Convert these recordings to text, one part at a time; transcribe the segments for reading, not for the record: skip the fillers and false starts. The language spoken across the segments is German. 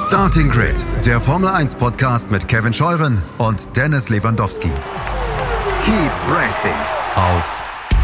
Starting Grid, der Formel 1 Podcast mit Kevin Scheuren und Dennis Lewandowski. Keep racing auf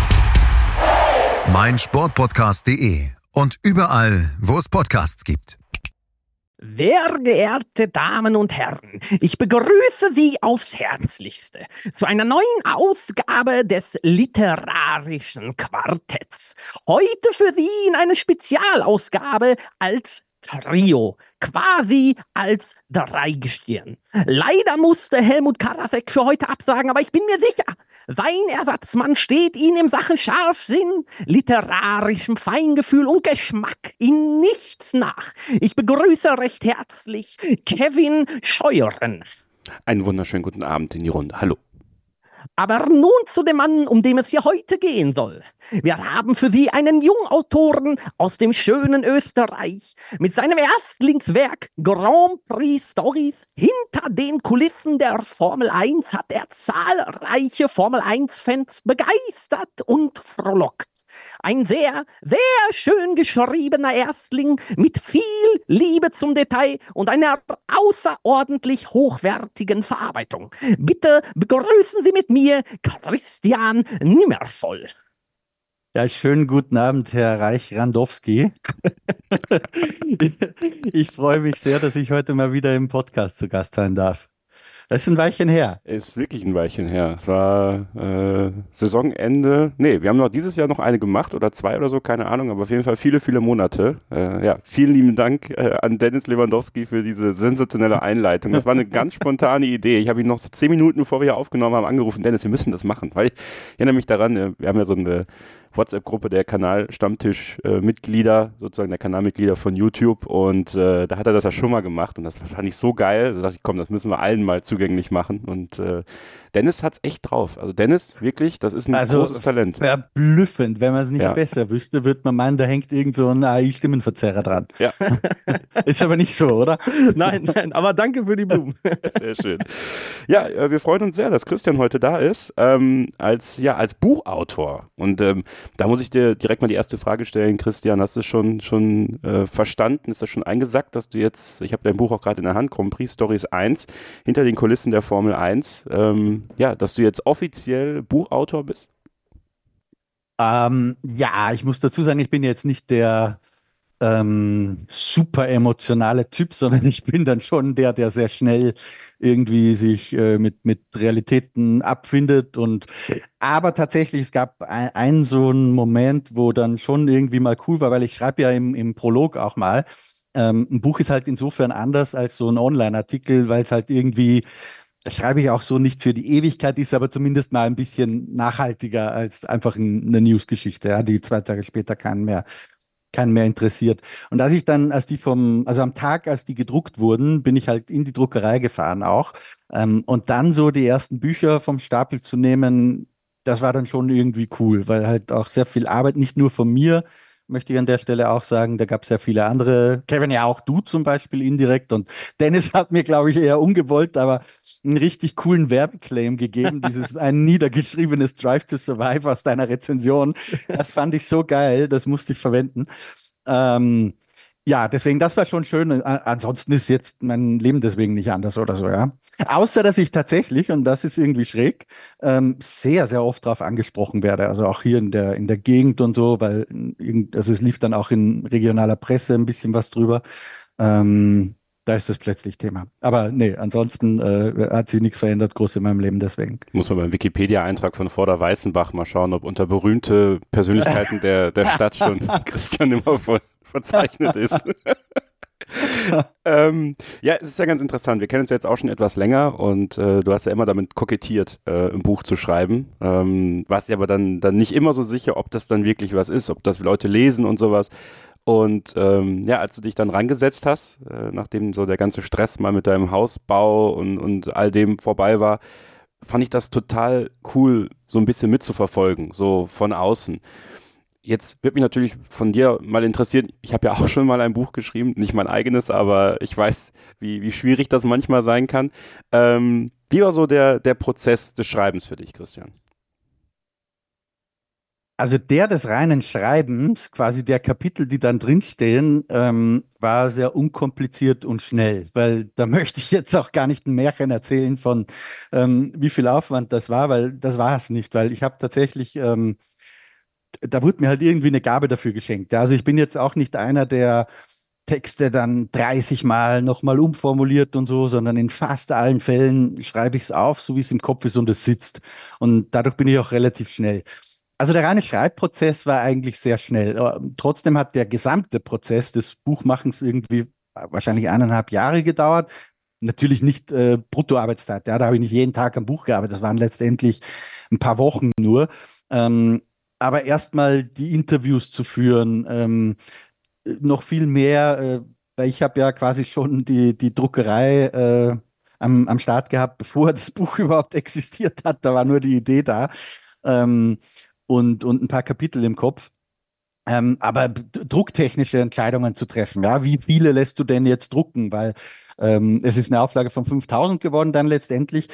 meinsportpodcast.de und überall, wo es Podcasts gibt. Sehr geehrte Damen und Herren, ich begrüße Sie aufs Herzlichste zu einer neuen Ausgabe des literarischen Quartetts. Heute für Sie in einer Spezialausgabe als Trio, quasi als Dreigestirn. Leider musste Helmut Karasek für heute absagen, aber ich bin mir sicher, sein Ersatzmann steht Ihnen in Sachen Scharfsinn, literarischem Feingefühl und Geschmack in nichts nach. Ich begrüße recht herzlich Kevin Scheuren. Einen wunderschönen guten Abend in die Runde. Hallo. Aber nun zu dem Mann, um den es hier heute gehen soll. Wir haben für Sie einen Jungautoren aus dem schönen Österreich. Mit seinem Erstlingswerk Grand Prix Stories hinter den Kulissen der Formel 1 hat er zahlreiche Formel 1-Fans begeistert und frohlockt. Ein sehr, sehr schön geschriebener Erstling mit viel Liebe zum Detail und einer außerordentlich hochwertigen Verarbeitung. Bitte begrüßen Sie mit mir Christian Nimmervoll. Ja, schönen guten Abend, Herr Reich-Randowski. Ich freue mich sehr, dass ich heute mal wieder im Podcast zu Gast sein darf. Das ist ein Weilchen her. Ist wirklich ein Weilchen her. Es war Saisonende. Nee, wir haben noch dieses Jahr noch eine gemacht oder zwei oder so, keine Ahnung, aber auf jeden Fall viele, viele Monate. Ja, vielen lieben Dank an Dennis Lewandowski für diese sensationelle Einleitung. Das war eine ganz spontane Idee. Ich habe ihn noch so 10 Minuten, bevor wir hier aufgenommen haben, angerufen. Dennis, wir müssen das machen. Weil ich erinnere mich daran, wir haben ja so eine WhatsApp-Gruppe der Kanal-Stammtisch-Mitglieder, sozusagen der Kanalmitglieder von YouTube, und da hat er das ja schon mal gemacht und das fand ich so geil. Da dachte ich, komm, das müssen wir allen mal zugänglich machen, und Dennis hat's echt drauf. Also Dennis, wirklich, das ist ein großes Talent. Verblüffend. Wenn man es nicht besser wüsste, würde man meinen, da hängt irgend so ein AI-Stimmenverzerrer dran. Ja. Ist aber nicht so, oder? Nein, aber danke für die Blumen. Sehr schön. Ja, wir freuen uns sehr, dass Christian heute da ist, als Buchautor. Und da muss ich dir direkt mal die erste Frage stellen, Christian, hast du schon verstanden, ist das schon eingesackt, dass du jetzt, ich habe dein Buch auch gerade in der Hand, Grand Prix Stories 1, hinter den Kulissen der Formel 1, dass du jetzt offiziell Buchautor bist? Ja, ich muss dazu sagen, ich bin jetzt nicht der super emotionale Typ, sondern ich bin dann schon der sehr schnell irgendwie sich mit Realitäten abfindet. Aber tatsächlich, es gab einen so einen Moment, wo dann schon irgendwie mal cool war, weil ich schreibe ja im Prolog auch mal. Ein Buch ist halt insofern anders als so ein Online-Artikel, weil es halt irgendwie, das schreibe ich auch so, nicht für die Ewigkeit ist, aber zumindest mal ein bisschen nachhaltiger als einfach eine Newsgeschichte, ja, die 2 Tage später keinen mehr interessiert. Und als ich dann, am Tag, als die gedruckt wurden, bin ich halt in die Druckerei gefahren auch. Und dann so die ersten Bücher vom Stapel zu nehmen, das war dann schon irgendwie cool, weil halt auch sehr viel Arbeit, nicht nur von mir, möchte ich an der Stelle auch sagen, da gab es sehr viele andere, Kevin, ja auch du zum Beispiel indirekt, und Dennis hat mir, glaube ich, eher ungewollt, aber einen richtig coolen Werbeclaim gegeben, dieses ein niedergeschriebenes Drive to Survive aus deiner Rezension. Das fand ich so geil, das musste ich verwenden. Ja, deswegen, das war schon schön. Ansonsten ist jetzt mein Leben deswegen nicht anders oder so, ja. Außer, dass ich tatsächlich, und das ist irgendwie schräg, sehr, sehr oft darauf angesprochen werde. Also auch hier in der Gegend und so, weil es lief dann auch in regionaler Presse ein bisschen was drüber. Da ist das plötzlich Thema. Aber nee, ansonsten hat sich nichts verändert, groß in meinem Leben, deswegen. Muss man beim Wikipedia-Eintrag von Vorder-Weißenbach mal schauen, ob unter berühmte Persönlichkeiten der Stadt schon Christian Nimmervoll verzeichnet ist. Ja, es ist ja ganz interessant. Wir kennen uns jetzt auch schon etwas länger, und du hast ja immer damit kokettiert, ein Buch zu schreiben. Warst dir aber dann nicht immer so sicher, ob das dann wirklich was ist, ob das Leute lesen und sowas. Und als du dich dann rangesetzt hast, nachdem so der ganze Stress mal mit deinem Hausbau und all dem vorbei war, fand ich das total cool, so ein bisschen mitzuverfolgen, so von außen. Jetzt wird mich natürlich von dir mal interessieren, ich habe ja auch schon mal ein Buch geschrieben, nicht mein eigenes, aber ich weiß, wie schwierig das manchmal sein kann. Wie war so der Prozess des Schreibens für dich, Christian? Also der des reinen Schreibens, quasi der Kapitel, die dann drinstehen, war sehr unkompliziert und schnell, weil da möchte ich jetzt auch gar nicht ein Märchen erzählen von, wie viel Aufwand das war, weil das war es nicht, weil ich habe tatsächlich, da wurde mir halt irgendwie eine Gabe dafür geschenkt. Ja, also ich bin jetzt auch nicht einer, der Texte dann 30 Mal nochmal umformuliert und so, sondern in fast allen Fällen schreibe ich es auf, so wie es im Kopf ist und es sitzt. Und dadurch bin ich auch relativ schnell. Also der reine Schreibprozess war eigentlich sehr schnell. Trotzdem hat der gesamte Prozess des Buchmachens irgendwie wahrscheinlich 1,5 Jahre gedauert. Natürlich nicht Bruttoarbeitszeit. Ja, da habe ich nicht jeden Tag am Buch gearbeitet. Das waren letztendlich ein paar Wochen nur. Ähm, aber erstmal die Interviews zu führen, noch viel mehr, weil ich habe ja quasi schon die Druckerei am Start gehabt, bevor das Buch überhaupt existiert hat. Da war nur die Idee da. Ähm, und ein paar Kapitel im Kopf. Aber drucktechnische Entscheidungen zu treffen, ja, wie viele lässt du denn jetzt drucken? Weil es ist eine Auflage von 5.000 geworden dann letztendlich.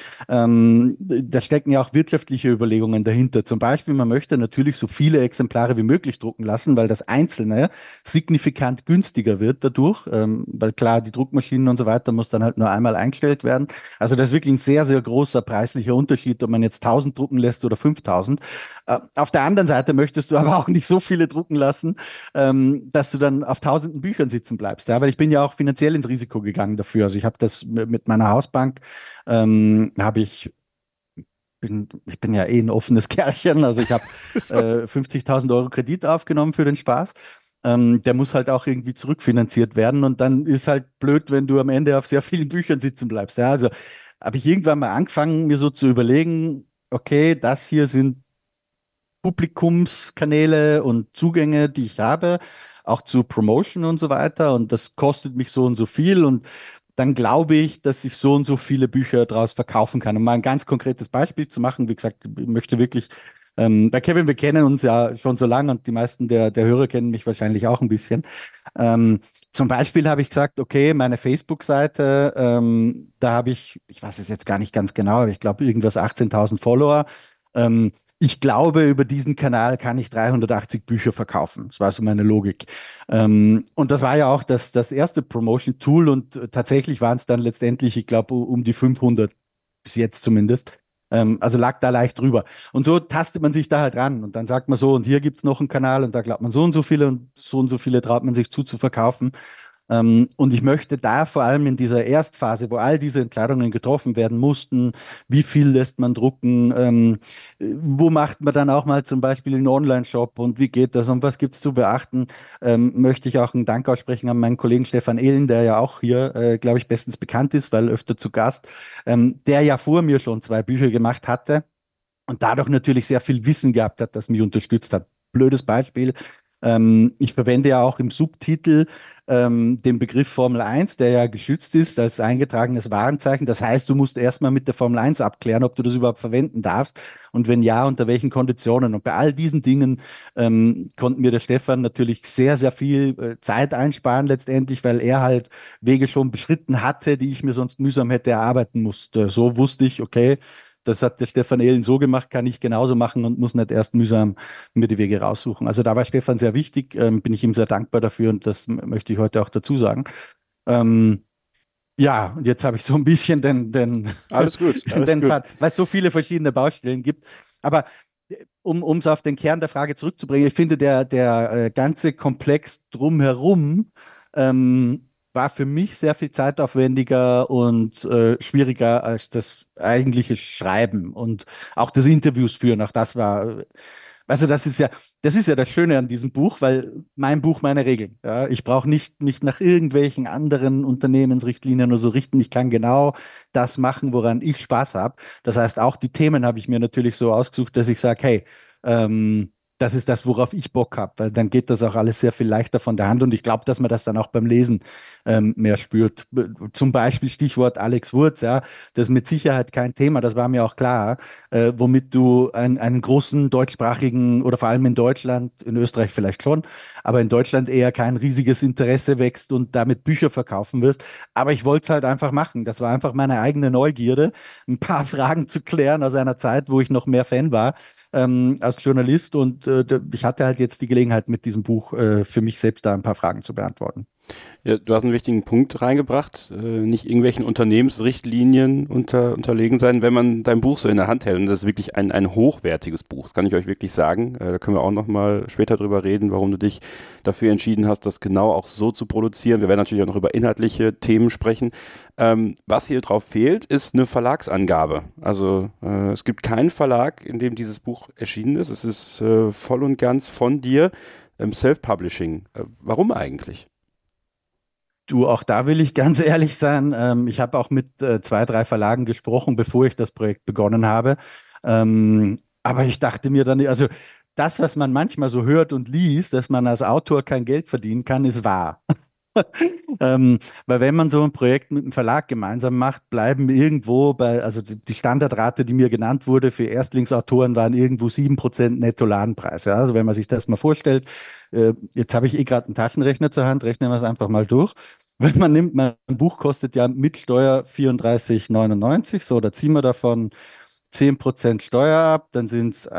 Da stecken ja auch wirtschaftliche Überlegungen dahinter. Zum Beispiel, man möchte natürlich so viele Exemplare wie möglich drucken lassen, weil das Einzelne signifikant günstiger wird dadurch. Weil klar, die Druckmaschinen und so weiter muss dann halt nur einmal eingestellt werden. Also das ist wirklich ein sehr, sehr großer preislicher Unterschied, ob man jetzt 1.000 drucken lässt oder 5.000. Auf der anderen Seite möchtest du aber auch nicht so viele drucken lassen, dass du dann auf tausenden Büchern sitzen bleibst. Ja? Weil ich bin ja auch finanziell ins Risiko gegangen dafür. Also ich habe das mit meiner Hausbank, habe ich bin ja eh ein offenes Kerlchen, also ich habe 50.000 Euro Kredit aufgenommen für den Spaß. Der muss halt auch irgendwie zurückfinanziert werden und dann ist halt blöd, wenn du am Ende auf sehr vielen Büchern sitzen bleibst. Ja? Also habe ich irgendwann mal angefangen, mir so zu überlegen, okay, das hier sind Publikumskanäle und Zugänge, die ich habe, auch zu Promotion und so weiter. Und das kostet mich so und so viel. Und dann glaube ich, dass ich so und so viele Bücher daraus verkaufen kann. Um mal ein ganz konkretes Beispiel zu machen, wie gesagt, ich möchte wirklich, bei Kevin, wir kennen uns ja schon so lange und die meisten der Hörer kennen mich wahrscheinlich auch ein bisschen. Zum Beispiel habe ich gesagt, okay, meine Facebook-Seite, da habe ich weiß es jetzt gar nicht ganz genau, aber ich glaube irgendwas 18.000 Follower. Ich glaube, über diesen Kanal kann ich 380 Bücher verkaufen. Das war so meine Logik. Und das war ja auch das erste Promotion-Tool und tatsächlich waren es dann letztendlich, ich glaube, um die 500 bis jetzt zumindest. Also lag da leicht drüber. Und so tastet man sich da halt ran und dann sagt man so, und hier gibt es noch einen Kanal und da glaubt man so und so viele traut man sich zu verkaufen. Und ich möchte da vor allem in dieser Erstphase, wo all diese Entscheidungen getroffen werden mussten, wie viel lässt man drucken, wo macht man dann auch mal zum Beispiel einen Online-Shop und wie geht das und was gibt es zu beachten, möchte ich auch einen Dank aussprechen an meinen Kollegen Stefan Ehlen, der ja auch hier, glaube ich, bestens bekannt ist, weil öfter zu Gast, der ja vor mir schon 2 Bücher gemacht hatte und dadurch natürlich sehr viel Wissen gehabt hat, das mich unterstützt hat. Blödes Beispiel. Ich verwende ja auch im Subtitel den Begriff Formel 1, der ja geschützt ist als eingetragenes Warenzeichen. Das heißt, du musst erstmal mit der Formel 1 abklären, ob du das überhaupt verwenden darfst und wenn ja, unter welchen Konditionen. Und bei all diesen Dingen konnte mir der Stefan natürlich sehr, sehr viel Zeit einsparen letztendlich, weil er halt Wege schon beschritten hatte, die ich mir sonst mühsam hätte erarbeiten musste. So wusste ich, okay, das hat der Stefan Ehlen so gemacht, kann ich genauso machen und muss nicht erst mühsam mir die Wege raussuchen. Also da war Stefan sehr wichtig, bin ich ihm sehr dankbar dafür und das möchte ich heute auch dazu sagen. Ja, und jetzt habe ich so ein bisschen Alles gut, alles den gut. weil es so viele verschiedene Baustellen gibt. Aber um es auf den Kern der Frage zurückzubringen, ich finde, der ganze Komplex drumherum war für mich sehr viel zeitaufwendiger und schwieriger als das eigentliche Schreiben und auch das Interviews führen. Auch das war, also das ist ja das Schöne an diesem Buch, weil mein Buch meine Regeln. Ja, ich brauche nicht mich nach irgendwelchen anderen Unternehmensrichtlinien oder so richten. Ich kann genau das machen, woran ich Spaß habe. Das heißt, auch die Themen habe ich mir natürlich so ausgesucht, dass ich sage, hey, das ist das, worauf ich Bock habe, weil dann geht das auch alles sehr viel leichter von der Hand und ich glaube, dass man das dann auch beim Lesen mehr spürt. Zum Beispiel Stichwort Alex Wurz, ja, das ist mit Sicherheit kein Thema, das war mir auch klar, womit du einen großen deutschsprachigen oder vor allem in Deutschland, in Österreich vielleicht schon, aber in Deutschland eher kein riesiges Interesse wächst und damit Bücher verkaufen wirst. Aber ich wollte es halt einfach machen. Das war einfach meine eigene Neugierde, ein paar Fragen zu klären aus einer Zeit, wo ich noch mehr Fan war. als Journalist und ich hatte halt jetzt die Gelegenheit, mit diesem Buch für mich selbst da ein paar Fragen zu beantworten. Ja, du hast einen wichtigen Punkt reingebracht, nicht irgendwelchen Unternehmensrichtlinien unterlegen sein, wenn man dein Buch so in der Hand hält. Und das ist wirklich ein hochwertiges Buch, das kann ich euch wirklich sagen. Da können wir auch nochmal später drüber reden, warum du dich dafür entschieden hast, das genau auch so zu produzieren. Wir werden natürlich auch noch über inhaltliche Themen sprechen. Was hier drauf fehlt, ist eine Verlagsangabe. Also es gibt keinen Verlag, in dem dieses Buch erschienen ist. Es ist voll und ganz von dir, Self-Publishing. Warum eigentlich? Du, auch da will ich ganz ehrlich sein. Ich habe auch mit 2, 3 Verlagen gesprochen, bevor ich das Projekt begonnen habe. Aber ich dachte mir dann, also das, was man manchmal so hört und liest, dass man als Autor kein Geld verdienen kann, ist wahr. Weil wenn man so ein Projekt mit einem Verlag gemeinsam macht, bleiben irgendwo also die Standardrate, die mir genannt wurde für Erstlingsautoren, waren irgendwo 7% Netto-Ladenpreis. Ja? Also wenn man sich das mal vorstellt, jetzt habe ich gerade einen Taschenrechner zur Hand, rechnen wir es einfach mal durch. Wenn man nimmt, mein Buch kostet ja mit Steuer 34,99, so, da ziehen wir davon 10% Steuer ab, dann sind es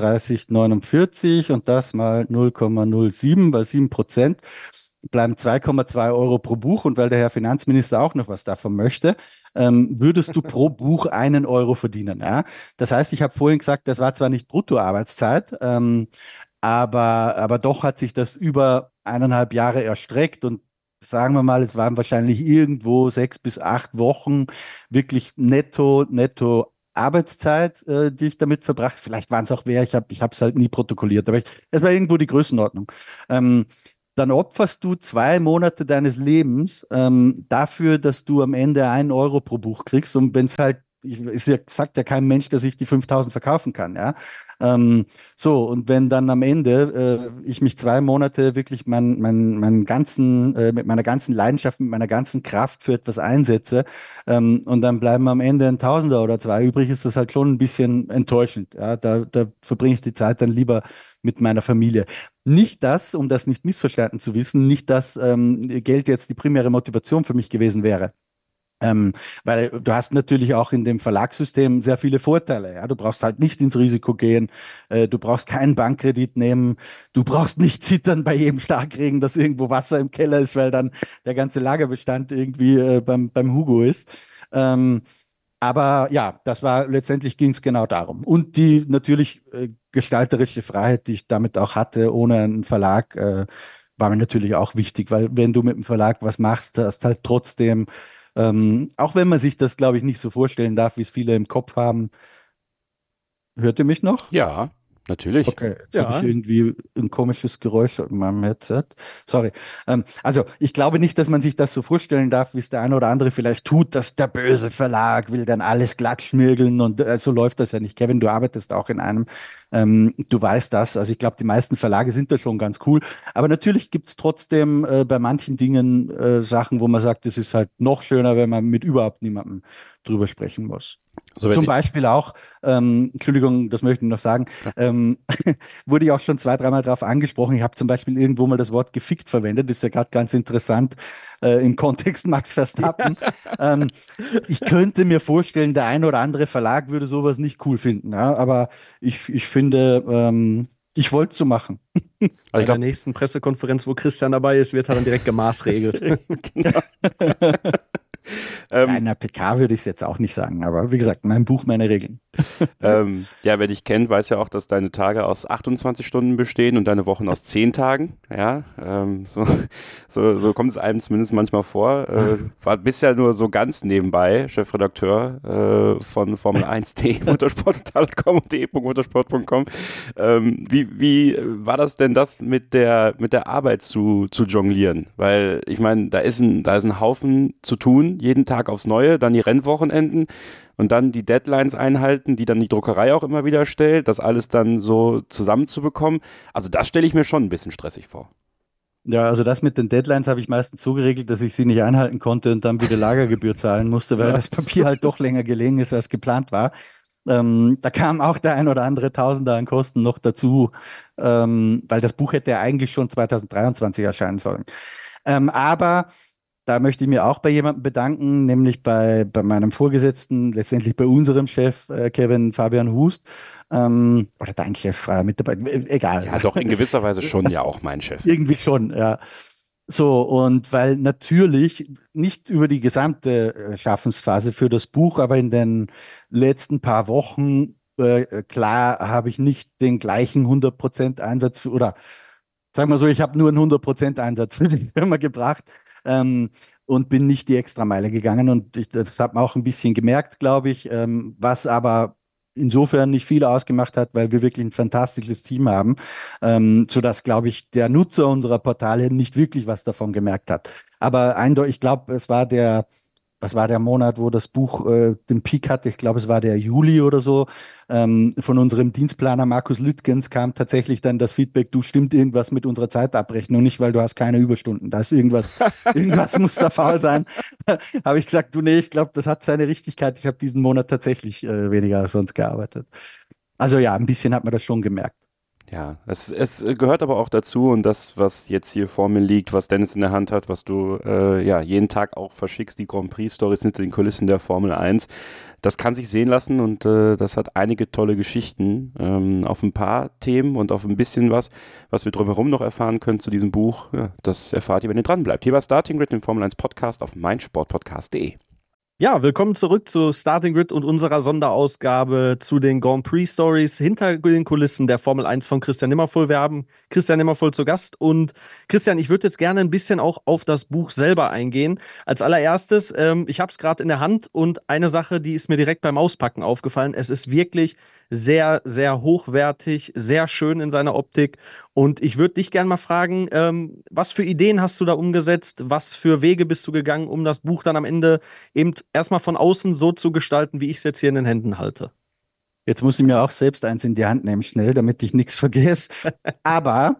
31,49 und das mal 0,07, weil 7% bleiben 2,2 Euro pro Buch und weil der Herr Finanzminister auch noch was davon möchte, würdest du pro Buch 1 Euro verdienen. Ja? Das heißt, ich habe vorhin gesagt, das war zwar nicht Bruttoarbeitszeit, aber doch hat sich das über 1,5 Jahre erstreckt und sagen wir mal, es waren wahrscheinlich irgendwo 6 bis 8 Wochen wirklich netto Arbeitszeit, die ich damit verbracht. Vielleicht waren es auch mehr, ich habe es halt nie protokolliert, aber es war irgendwo die Größenordnung. Dann opferst du 2 Monate deines Lebens dafür, dass du am Ende 1 Euro pro Buch kriegst. Und wenn es halt, sagt ja kein Mensch, dass ich die 5.000 verkaufen kann, ja. So, und wenn dann am Ende ich mich 2 Monate wirklich mit meiner ganzen Leidenschaft, mit meiner ganzen Kraft für etwas einsetze und dann bleiben am Ende ein Tausender oder 2 übrig, ist das halt schon ein bisschen enttäuschend. Ja? Da verbringe ich die Zeit dann lieber mit meiner Familie. Nicht das, um das nicht missverstanden zu wissen, nicht, dass Geld jetzt die primäre Motivation für mich gewesen wäre. Weil du hast natürlich auch in dem Verlagssystem sehr viele Vorteile. Ja? Du brauchst halt nicht ins Risiko gehen, du brauchst keinen Bankkredit nehmen, du brauchst nicht zittern bei jedem Starkregen, dass irgendwo Wasser im Keller ist, weil dann der ganze Lagerbestand irgendwie beim Hugo ist. Aber ja, letztendlich ging es genau darum. Und die natürlich gestalterische Freiheit, die ich damit auch hatte, ohne einen Verlag, war mir natürlich auch wichtig, weil wenn du mit dem Verlag was machst, hast halt trotzdem auch wenn man sich das, glaube ich, nicht so vorstellen darf, wie es viele im Kopf haben. Hört ihr mich noch? Ja, natürlich. Okay, jetzt habe ich irgendwie ein komisches Geräusch in meinem Headset. Sorry. Also ich glaube nicht, dass man sich das so vorstellen darf, wie es der eine oder andere vielleicht tut, dass der böse Verlag will dann alles glatt schmirgeln und so läuft das ja nicht. Kevin, du arbeitest auch in einem. Du weißt das. Also ich glaube, die meisten Verlage sind da schon ganz cool. Aber natürlich gibt es trotzdem bei manchen Dingen Sachen, wo man sagt, es ist halt noch schöner, wenn man mit überhaupt niemandem drüber sprechen muss. So Zum Beispiel auch, Entschuldigung, das möchte ich noch sagen, wurde ich auch schon 2, 3 Mal drauf angesprochen. Ich habe zum Beispiel irgendwo mal das Wort gefickt verwendet. Das ist ja gerade ganz interessant im Kontext Max Verstappen. Ich könnte mir vorstellen, der ein oder andere Verlag würde sowas nicht cool finden. Ja? Aber ich finde, ich wollte es so machen. Bei der nächsten Pressekonferenz, wo Christian dabei ist, wird er dann direkt gemaßregelt. Genau. Einer PK würde ich es jetzt auch nicht sagen, aber wie gesagt, mein Buch, meine Regeln. Ja, wer dich kennt, weiß ja auch, dass deine Tage aus 28 Stunden bestehen und deine Wochen aus 10 Tagen. Ja, so kommt es einem zumindest manchmal vor. War bisher nur so ganz nebenbei Chefredakteur von Formel1.de, motorsport.com und de.motorsport.com. Wie war das denn, das mit der Arbeit zu jonglieren? Weil ich meine, da ist ein Haufen zu tun, jeden Tag aufs Neue, dann die Rennwochenenden und dann die Deadlines einhalten, die dann die Druckerei auch immer wieder stellt, das alles dann so zusammenzubekommen. Also das stelle ich mir schon ein bisschen stressig vor. Ja, also das mit den Deadlines habe ich meistens so geregelt, dass ich sie nicht einhalten konnte und dann wieder Lagergebühr zahlen musste, weil das Papier halt doch länger gelegen ist, als geplant war. Da kam auch der ein oder andere Tausender an Kosten noch dazu, weil das Buch hätte ja eigentlich schon 2023 erscheinen sollen. Aber Da möchte ich mir auch bei jemandem bedanken, nämlich bei meinem Vorgesetzten, letztendlich bei unserem Chef, Kevin Fabian Hust. Oder dein Chef, mit dabei, egal. Ja, doch in gewisser Weise schon ja auch mein Chef. Irgendwie schon, ja. So, und weil natürlich nicht über die gesamte Schaffensphase für das Buch, aber in den letzten paar Wochen, klar, habe ich nicht den gleichen 100% Einsatz oder sagen wir so, ich habe nur einen 100% Einsatz für die Firma gebracht, und bin nicht die Extrameile gegangen. Und das hat man auch ein bisschen gemerkt, glaube ich, was aber insofern nicht viel ausgemacht hat, weil wir wirklich ein fantastisches Team haben, sodass, glaube ich, der Nutzer unserer Portale nicht wirklich was davon gemerkt hat. Aber eindeutig, ich glaube, was war der Monat, wo das Buch den Peak hatte? Ich glaube, es war der Juli oder so. Von unserem Dienstplaner Markus Lüttgens kam tatsächlich dann das Feedback, du, stimmt irgendwas mit unserer Zeitabrechnung nicht, weil du hast keine Überstunden. Da ist irgendwas muss da faul sein. Habe ich gesagt, du, nee, ich glaube, das hat seine Richtigkeit. Ich habe diesen Monat tatsächlich weniger als sonst gearbeitet. Also ja, ein bisschen hat man das schon gemerkt. Ja, es gehört aber auch dazu und das, was jetzt hier vor mir liegt, was Dennis in der Hand hat, was du ja jeden Tag auch verschickst, die Grand Prix-Stories hinter den Kulissen der Formel 1, das kann sich sehen lassen und das hat einige tolle Geschichten auf ein paar Themen und auf ein bisschen was wir drumherum noch erfahren können zu diesem Buch. Ja, das erfahrt ihr, wenn ihr dran bleibt. Hier war Starting Grid, dem Formel 1 Podcast auf meinsportpodcast.de. Ja, willkommen zurück zu Starting Grid und unserer Sonderausgabe zu den Grand Prix Stories hinter den Kulissen der Formel 1 von Christian Nimmervoll. Wir haben Christian Nimmervoll zu Gast und Christian, ich würde jetzt gerne ein bisschen auch auf das Buch selber eingehen. Als allererstes, ich habe es gerade in der Hand und eine Sache, die ist mir direkt beim Auspacken aufgefallen. Es ist wirklich sehr, sehr hochwertig, sehr schön in seiner Optik. Und ich würde dich gerne mal fragen, was für Ideen hast du da umgesetzt? Was für Wege bist du gegangen, um das Buch dann am Ende eben erstmal von außen so zu gestalten, wie ich es jetzt hier in den Händen halte? Jetzt muss ich mir auch selbst eins in die Hand nehmen, schnell, damit ich nichts vergesse. Aber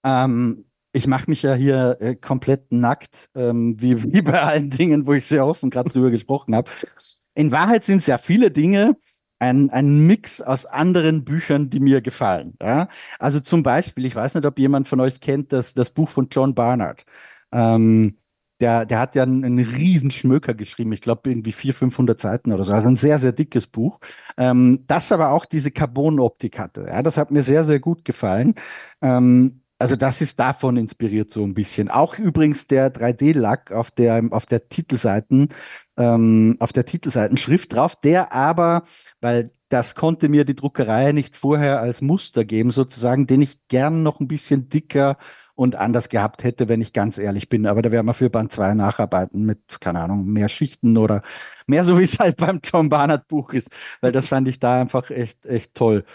ich mache mich ja hier komplett nackt, wie bei allen Dingen, wo ich sehr offen gerade drüber gesprochen habe. In Wahrheit sind es ja viele Dinge, ein Mix aus anderen Büchern, die mir gefallen. Ja? Also zum Beispiel, ich weiß nicht, ob jemand von euch kennt, das Buch von John Barnard. Der hat ja einen riesen Schmöker geschrieben, ich glaube irgendwie 400, 500 Seiten oder so. Also ein sehr, sehr dickes Buch, das aber auch diese Carbon-Optik hatte. Ja? Das hat mir sehr, sehr gut gefallen. Also das ist davon inspiriert so ein bisschen. Auch übrigens der 3D-Lack auf der Titelseiten, auf der Titelseitenschrift drauf, der aber, weil das konnte mir die Druckerei nicht vorher als Muster geben, sozusagen, den ich gern noch ein bisschen dicker und anders gehabt hätte, wenn ich ganz ehrlich bin. Aber da werden wir für Band 2 nacharbeiten mit, keine Ahnung, mehr Schichten oder mehr so, wie es halt beim John Barnard Buch ist, weil das fand ich da einfach echt, echt toll.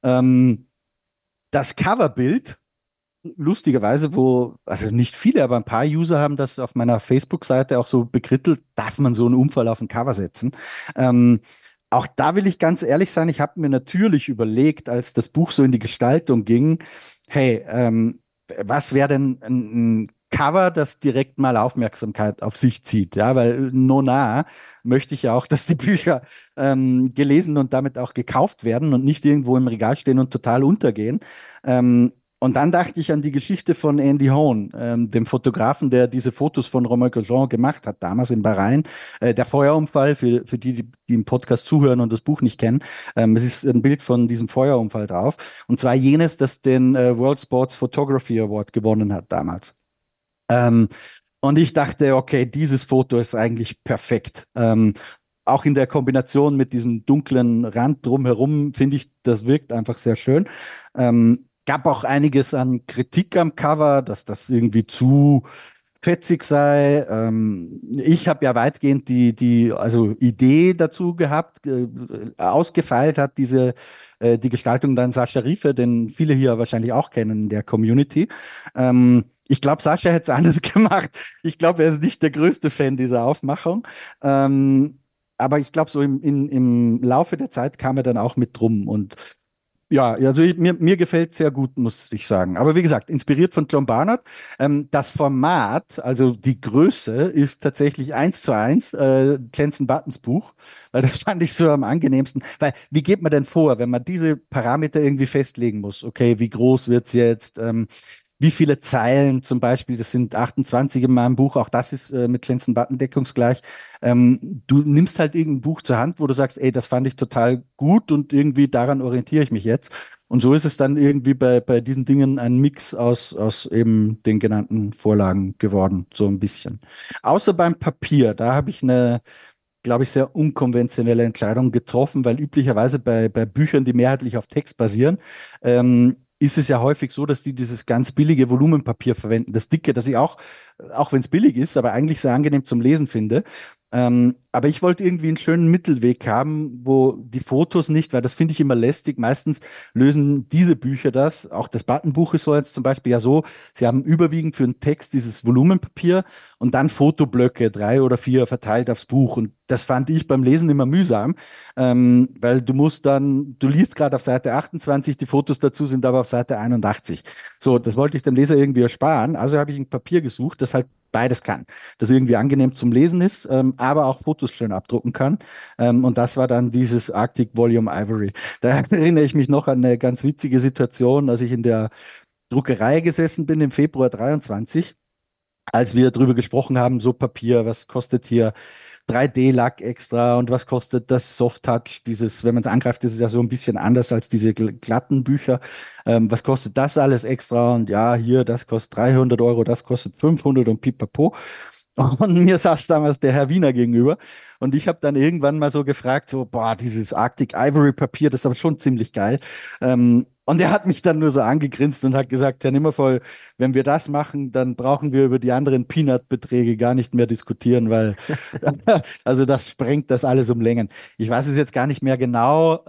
Das Coverbild, lustigerweise, also nicht viele, aber ein paar User haben das auf meiner Facebook-Seite auch so bekrittelt, darf man so einen Unfall auf ein Cover setzen? Auch da will ich ganz ehrlich sein, ich habe mir natürlich überlegt, als das Buch so in die Gestaltung ging, hey, was wäre denn ein Cover, das direkt mal Aufmerksamkeit auf sich zieht, ja, weil nona möchte ich ja auch, dass die Bücher gelesen und damit auch gekauft werden und nicht irgendwo im Regal stehen und total untergehen. Und dann dachte ich an die Geschichte von Andy Hone, dem Fotografen, der diese Fotos von Romain Grosjean gemacht hat, damals in Bahrain. Der Feuerunfall, für die im Podcast zuhören und das Buch nicht kennen, es ist ein Bild von diesem Feuerunfall drauf. Und zwar jenes, das den World Sports Photography Award gewonnen hat damals. Und ich dachte, okay, dieses Foto ist eigentlich perfekt. Auch in der Kombination mit diesem dunklen Rand drumherum, finde ich, das wirkt einfach sehr schön. Gab auch einiges an Kritik am Cover, dass das irgendwie zu fetzig sei. Ich habe ja weitgehend die Idee dazu gehabt, ausgefeilt hat die Gestaltung dann Sascha Riefe, den viele hier wahrscheinlich auch kennen in der Community. Ich glaube, Sascha hätte es anders gemacht. Ich glaube, er ist nicht der größte Fan dieser Aufmachung. Aber ich glaube, so im Laufe der Zeit kam er dann auch mit drum. Und ja, also mir gefällt es sehr gut, muss ich sagen. Aber wie gesagt, inspiriert von John Barnard. Das Format, also die Größe, ist tatsächlich 1:1 Jensen Buttons Buch, weil das fand ich so am angenehmsten. Weil, wie geht man denn vor, wenn man diese Parameter irgendwie festlegen muss? Okay, wie groß wird es jetzt? wie viele Zeilen zum Beispiel, das sind 28 in meinem Buch, auch das ist mit Jensen Button deckungsgleich. Du nimmst halt irgendein Buch zur Hand, wo du sagst, ey, das fand ich total gut und irgendwie daran orientiere ich mich jetzt. Und so ist es dann irgendwie bei diesen Dingen ein Mix aus eben den genannten Vorlagen geworden, so ein bisschen. Außer beim Papier, da habe ich eine, glaube ich, sehr unkonventionelle Entscheidung getroffen, weil üblicherweise bei Büchern, die mehrheitlich auf Text basieren, ist es ja häufig so, dass die dieses ganz billige Volumenpapier verwenden, das dicke, das ich auch wenn es billig ist, aber eigentlich sehr angenehm zum Lesen finde. Aber ich wollte irgendwie einen schönen Mittelweg haben, wo die Fotos nicht, weil das finde ich immer lästig. Meistens lösen diese Bücher das. Auch das Button-Buch ist so jetzt zum Beispiel ja so, sie haben überwiegend für den Text dieses Volumenpapier und dann Fotoblöcke, 3 oder 4 verteilt aufs Buch. Und das fand ich beim Lesen immer mühsam, weil du liest gerade auf Seite 28, die Fotos dazu sind aber auf Seite 81. So, das wollte ich dem Leser irgendwie ersparen. Also habe ich ein Papier gesucht, das halt beides kann, das irgendwie angenehm zum Lesen ist, aber auch Fotos schön abdrucken kann. Und das war dann dieses Arctic Volume Ivory. Da erinnere ich mich noch an eine ganz witzige Situation, als ich in der Druckerei gesessen bin im Februar 23, als wir darüber gesprochen haben, so Papier, was kostet hier 3D-Lack extra und was kostet das Soft-Touch, dieses, wenn man es angreift, ist es ja so ein bisschen anders als diese glatten Bücher. Was kostet das alles extra? Und ja, hier, das kostet 300 Euro, das kostet 500 und pipapo. Und mir saß damals der Herr Wiener gegenüber und ich habe dann irgendwann mal so gefragt, so, boah, dieses Arctic Ivory Papier, das ist aber schon ziemlich geil. Und er hat mich dann nur so angegrinst und hat gesagt, Herr Nimmervoll, wenn wir das machen, dann brauchen wir über die anderen Peanut-Beträge gar nicht mehr diskutieren, weil also das sprengt das alles um Längen. Ich weiß es jetzt gar nicht mehr genau,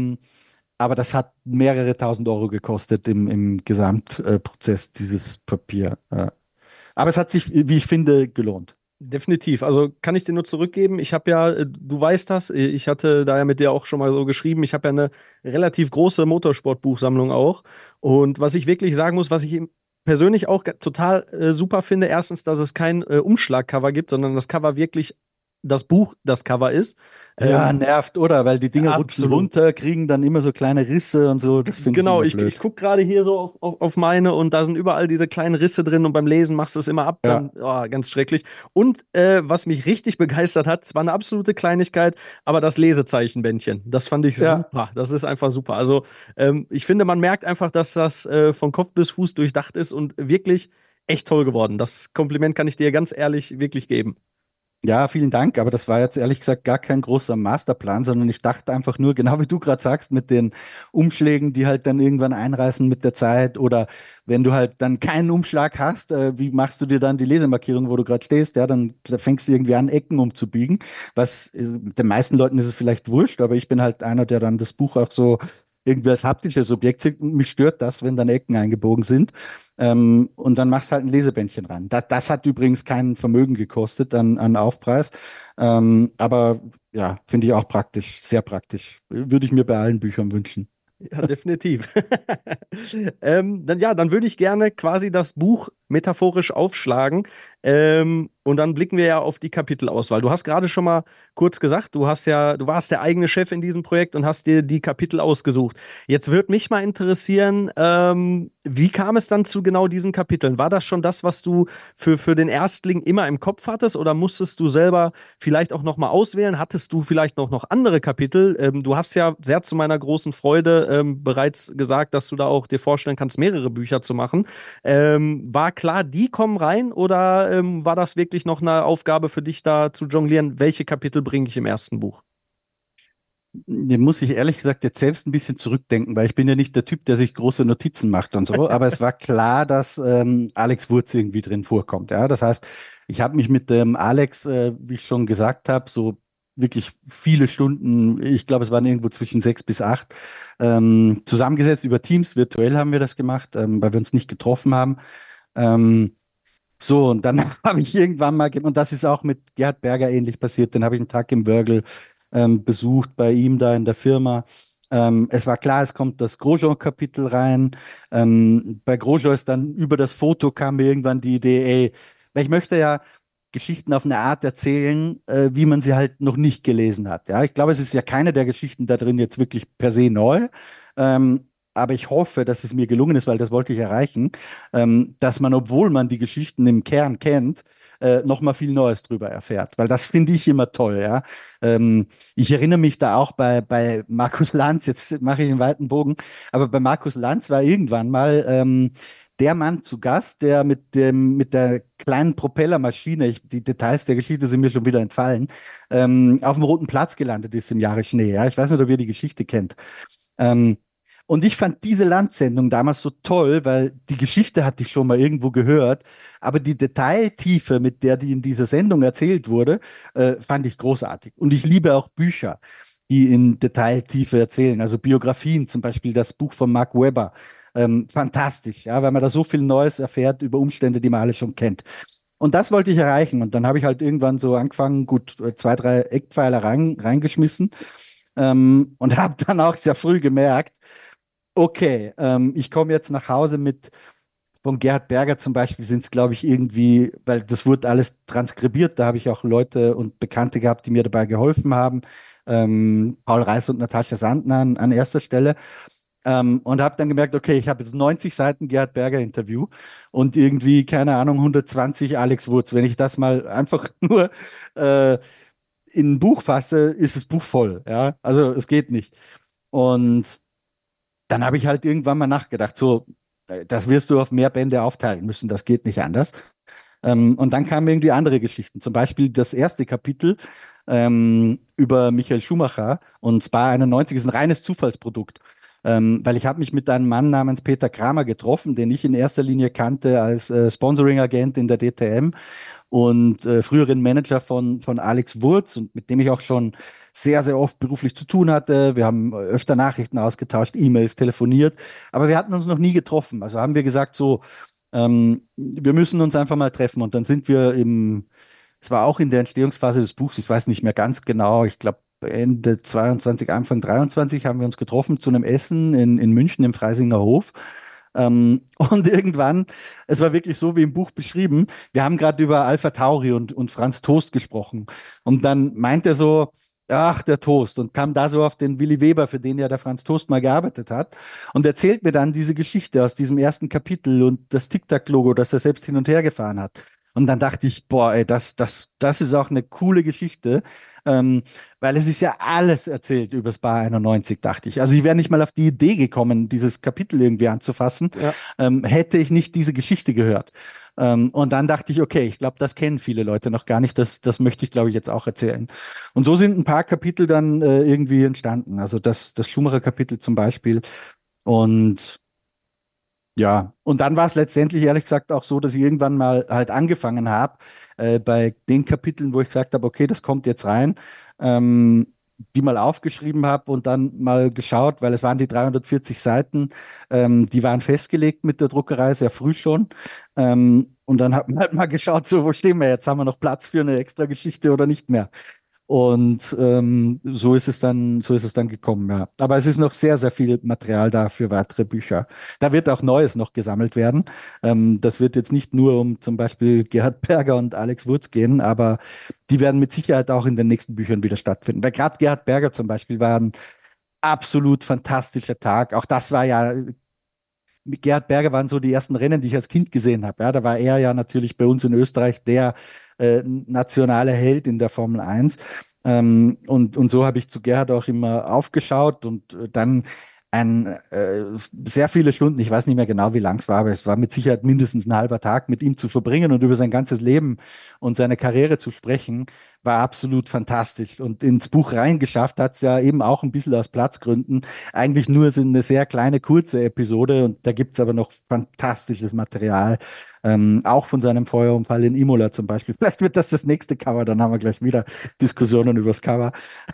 aber das hat mehrere tausend Euro gekostet im Gesamtprozess, dieses Papier. Aber es hat sich, wie ich finde, gelohnt. Definitiv. Also kann ich dir nur zurückgeben. Ich habe ja, du weißt das, ich hatte da ja mit dir auch schon mal so geschrieben, ich habe ja eine relativ große Motorsportbuchsammlung auch. Und was ich wirklich sagen muss, was ich persönlich auch total super finde, erstens, dass es kein Umschlagcover gibt, sondern das Cover wirklich das Buch das Cover ist. Ja, nervt, oder? Weil die Dinger rutschen absolut. runter, kriegen dann immer so kleine Risse und so. Das finde Genau, ich immer ich blöd. gucke gerade hier so auf meine und da sind überall diese kleinen Risse drin und beim Lesen machst du es immer ab, Ja. dann ganz schrecklich. Und was mich richtig begeistert hat, zwar eine absolute Kleinigkeit, aber das Lesezeichenbändchen, das fand ich Ja. super. Das ist einfach super. Also ich finde, man merkt einfach, dass das von Kopf bis Fuß durchdacht ist und wirklich echt toll geworden. Das Kompliment kann ich dir ganz ehrlich wirklich geben. Ja, vielen Dank, aber das war jetzt ehrlich gesagt gar kein großer Masterplan, sondern ich dachte einfach nur, genau wie du gerade sagst, mit den Umschlägen, die halt dann irgendwann einreißen mit der Zeit oder wenn du halt dann keinen Umschlag hast, wie machst du dir dann die Lesemarkierung, wo du gerade stehst? Ja, dann da fängst du irgendwie an, Ecken umzubiegen. Den meisten Leuten ist es vielleicht wurscht, aber ich bin halt einer, der dann das Buch auch so irgendwie als haptisches Objekt sieht. Und mich stört das, wenn dann Ecken eingebogen sind. Und dann machst du halt ein Lesebändchen ran. Das hat übrigens kein Vermögen gekostet an Aufpreis. Aber ja, finde ich auch praktisch, sehr praktisch. Würde ich mir bei allen Büchern wünschen. Ja, definitiv. Dann würde ich gerne quasi das Buch metaphorisch aufschlagen. Und dann blicken wir ja auf die Kapitelauswahl. Du hast gerade schon mal kurz gesagt, du warst der eigene Chef in diesem Projekt und hast dir die Kapitel ausgesucht. Jetzt würde mich mal interessieren, wie kam es dann zu genau diesen Kapiteln? War das schon das, was du für den Erstling immer im Kopf hattest oder musstest du selber vielleicht auch noch mal auswählen? Hattest du vielleicht noch andere Kapitel? Du hast ja sehr zu meiner großen Freude bereits gesagt, dass du da auch dir vorstellen kannst, mehrere Bücher zu machen. War klar, die kommen rein oder war das wirklich noch eine Aufgabe für dich, da zu jonglieren? Welche Kapitel bringe ich im ersten Buch? Dem muss ich ehrlich gesagt jetzt selbst ein bisschen zurückdenken, weil ich bin ja nicht der Typ, der sich große Notizen macht und so. Aber es war klar, dass Alex Wurz irgendwie drin vorkommt. Ja, das heißt, ich habe mich mit dem Alex, wie ich schon gesagt habe, so wirklich viele Stunden, ich glaube, es waren irgendwo zwischen 6 bis 8, zusammengesetzt über Teams. Virtuell haben wir das gemacht, weil wir uns nicht getroffen haben. So, und dann habe ich irgendwann mal, und das ist auch mit Gerhard Berger ähnlich passiert, den habe ich einen Tag im Wörgl besucht bei ihm da in der Firma. Es war klar, es kommt das Grosjean-Kapitel rein. Bei Grosjean ist dann über das Foto kam mir irgendwann die Idee, ey, weil ich möchte ja Geschichten auf eine Art erzählen, wie man sie halt noch nicht gelesen hat. Ja, ich glaube, es ist ja keine der Geschichten da drin jetzt wirklich per se neu. aber ich hoffe, dass es mir gelungen ist, weil das wollte ich erreichen, dass man, obwohl man die Geschichten im Kern kennt, noch mal viel Neues drüber erfährt, weil das finde ich immer toll, ja. Ich erinnere mich da auch bei Markus Lanz, jetzt mache ich einen weiten Bogen, aber bei Markus Lanz war irgendwann mal der Mann zu Gast, der mit der kleinen Propellermaschine, die Details der Geschichte sind mir schon wieder entfallen, auf dem Roten Platz gelandet ist im Jahre Schnee. Ja? Ich weiß nicht, ob ihr die Geschichte kennt. Ähm, und ich fand diese Landsendung damals so toll, weil die Geschichte hatte ich schon mal irgendwo gehört, aber die Detailtiefe, mit der die in dieser Sendung erzählt wurde, fand ich großartig. Und ich liebe auch Bücher, die in Detailtiefe erzählen, also Biografien, zum Beispiel das Buch von Mark Webber. Fantastisch, ja, weil man da so viel Neues erfährt über Umstände, die man alle schon kennt. Und das wollte ich erreichen. Und dann habe ich halt irgendwann so angefangen, gut 2, 3 Eckpfeiler reingeschmissen und habe dann auch sehr früh gemerkt, okay, ich komme jetzt nach Hause mit, von Gerhard Berger zum Beispiel sind es, glaube ich, irgendwie, weil das wurde alles transkribiert, da habe ich auch Leute und Bekannte gehabt, die mir dabei geholfen haben. Paul Reis und Natascha Sandner an erster Stelle. Und habe dann gemerkt, okay, ich habe jetzt 90 Seiten Gerhard Berger Interview und irgendwie, keine Ahnung, 120 Alex Wurz. Wenn ich das mal einfach nur in ein Buch fasse, ist das Buch voll. Ja, also es geht nicht. Und dann habe ich halt irgendwann mal nachgedacht, so, das wirst du auf mehr Bände aufteilen müssen, das geht nicht anders. Und dann kamen irgendwie andere Geschichten, zum Beispiel das erste Kapitel über Michael Schumacher und Spa 91 ist ein reines Zufallsprodukt. Weil ich habe mich mit einem Mann namens Peter Kramer getroffen, den ich in erster Linie kannte als Sponsoring-Agent in der DTM und früheren Manager von Alex Wurz und mit dem ich auch schon sehr, sehr oft beruflich zu tun hatte. Wir haben öfter Nachrichten ausgetauscht, E-Mails, telefoniert, aber wir hatten uns noch nie getroffen. Also haben wir gesagt, so, wir müssen uns einfach mal treffen. Und dann sind wir es war auch in der Entstehungsphase des Buchs, ich weiß nicht mehr ganz genau, ich glaube Ende 22, Anfang 23 haben wir uns getroffen zu einem Essen in München im Freisinger Hof. Und irgendwann, es war wirklich so wie im Buch beschrieben, wir haben gerade über Alpha Tauri und Franz Toast gesprochen. Und dann meint er so, ach, der Toast, und kam da so auf den Willy Weber, für den ja der Franz Toast mal gearbeitet hat, und erzählt mir dann diese Geschichte aus diesem ersten Kapitel und das Tic-Tac-Logo, das er selbst hin und her gefahren hat. Und dann dachte ich, boah, ey, das ist auch eine coole Geschichte, weil es ist ja alles erzählt über Spa 91, dachte ich. Also ich wäre nicht mal auf die Idee gekommen, dieses Kapitel irgendwie anzufassen, hätte ich nicht diese Geschichte gehört. Und dann dachte ich, okay, ich glaube, das kennen viele Leute noch gar nicht. Das möchte ich, glaube ich, jetzt auch erzählen. Und so sind ein paar Kapitel dann irgendwie entstanden. Also das Schumacher-Kapitel zum Beispiel. Und ja, und dann war es letztendlich ehrlich gesagt auch so, dass ich irgendwann mal halt angefangen habe, bei den Kapiteln, wo ich gesagt habe, okay, das kommt jetzt rein, die mal aufgeschrieben habe und dann mal geschaut, weil es waren die 340 Seiten, die waren festgelegt mit der Druckerei sehr früh schon. Und dann hat man halt mal geschaut, so, wo stehen wir jetzt? Haben wir noch Platz für eine extra Geschichte oder nicht mehr? Und so ist es dann gekommen, ja. Aber es ist noch sehr, sehr viel Material da für weitere Bücher. Da wird auch Neues noch gesammelt werden. Das wird jetzt nicht nur um zum Beispiel Gerhard Berger und Alex Wurz gehen, aber die werden mit Sicherheit auch in den nächsten Büchern wieder stattfinden. Weil gerade Gerhard Berger zum Beispiel war ein absolut fantastischer Tag. Auch das war ja, mit Gerhard Berger waren so die ersten Rennen, die ich als Kind gesehen habe. Ja, da war er ja natürlich bei uns in Österreich der nationale Held in der Formel 1. Und so habe ich zu Gerhard auch immer aufgeschaut und dann sehr viele Stunden, ich weiß nicht mehr genau, wie lang es war, aber es war mit Sicherheit mindestens ein halber Tag mit ihm zu verbringen und über sein ganzes Leben und seine Karriere zu sprechen, war absolut fantastisch. Und ins Buch reingeschafft hat es ja eben auch ein bisschen aus Platzgründen. Eigentlich nur so eine sehr kleine, kurze Episode und da gibt es aber noch fantastisches Material. Auch von seinem Feuerunfall in Imola zum Beispiel. Vielleicht wird das nächste Cover, dann haben wir gleich wieder Diskussionen über das Cover.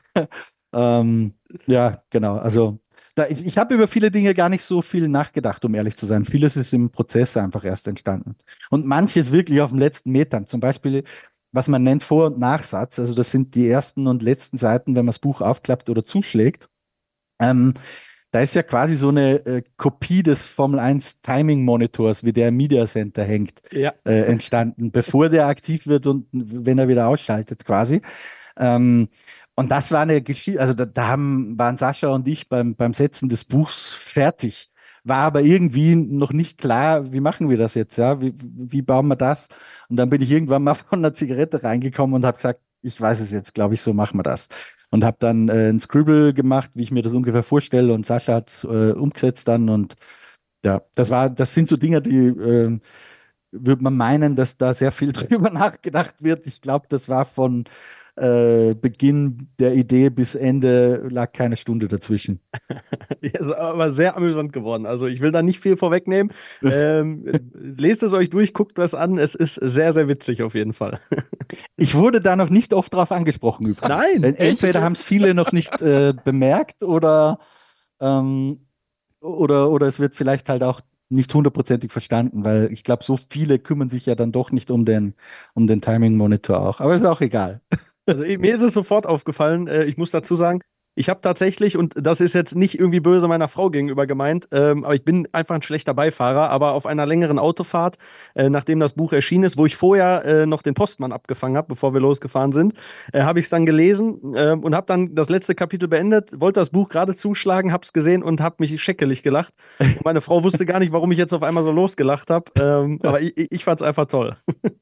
Ja, genau. Also ich habe über viele Dinge gar nicht so viel nachgedacht, um ehrlich zu sein. Vieles ist im Prozess einfach erst entstanden. Und manches wirklich auf den letzten Metern. Zum Beispiel, was man nennt Vor- und Nachsatz. Also das sind die ersten und letzten Seiten, wenn man das Buch aufklappt oder zuschlägt. Da ist ja quasi so eine Kopie des Formel 1 Timing Monitors, wie der im Media Center hängt, entstanden, bevor der aktiv wird und wenn er wieder ausschaltet quasi. Und das war eine Geschichte, also waren Sascha und ich beim Setzen des Buchs fertig. War aber irgendwie noch nicht klar, wie machen wir das jetzt, ja? Wie bauen wir das? Und dann bin ich irgendwann mal von einer Zigarette reingekommen und habe gesagt, ich weiß es jetzt, glaube ich, so machen wir das. Und habe dann ein Scribble gemacht, wie ich mir das ungefähr vorstelle, und Sascha hat es umgesetzt dann. Und ja, das sind so Dinge, die würde man meinen, dass da sehr viel drüber nachgedacht wird. Ich glaube, das war von Beginn der Idee bis Ende lag keine Stunde dazwischen. Ja, ist aber sehr amüsant geworden. Also ich will da nicht viel vorwegnehmen. Lest es euch durch, guckt das an. Es ist sehr, sehr witzig auf jeden Fall. Ich wurde da noch nicht oft drauf angesprochen übrigens. Nein, Entweder haben es viele noch nicht bemerkt oder es wird vielleicht halt auch nicht hundertprozentig verstanden, weil ich glaube, so viele kümmern sich ja dann doch nicht um den Timing Monitor auch. Aber ist auch egal. Also mir ist es sofort aufgefallen, ich muss dazu sagen, ich habe tatsächlich, und das ist jetzt nicht irgendwie böse meiner Frau gegenüber gemeint, aber ich bin einfach ein schlechter Beifahrer, aber auf einer längeren Autofahrt, nachdem das Buch erschienen ist, wo ich vorher noch den Postmann abgefangen habe, bevor wir losgefahren sind, habe ich es dann gelesen und habe dann das letzte Kapitel beendet, wollte das Buch gerade zuschlagen, habe es gesehen und habe mich scheckelig gelacht. Und meine Frau wusste gar nicht, warum ich jetzt auf einmal so losgelacht habe, aber ich fand es einfach toll.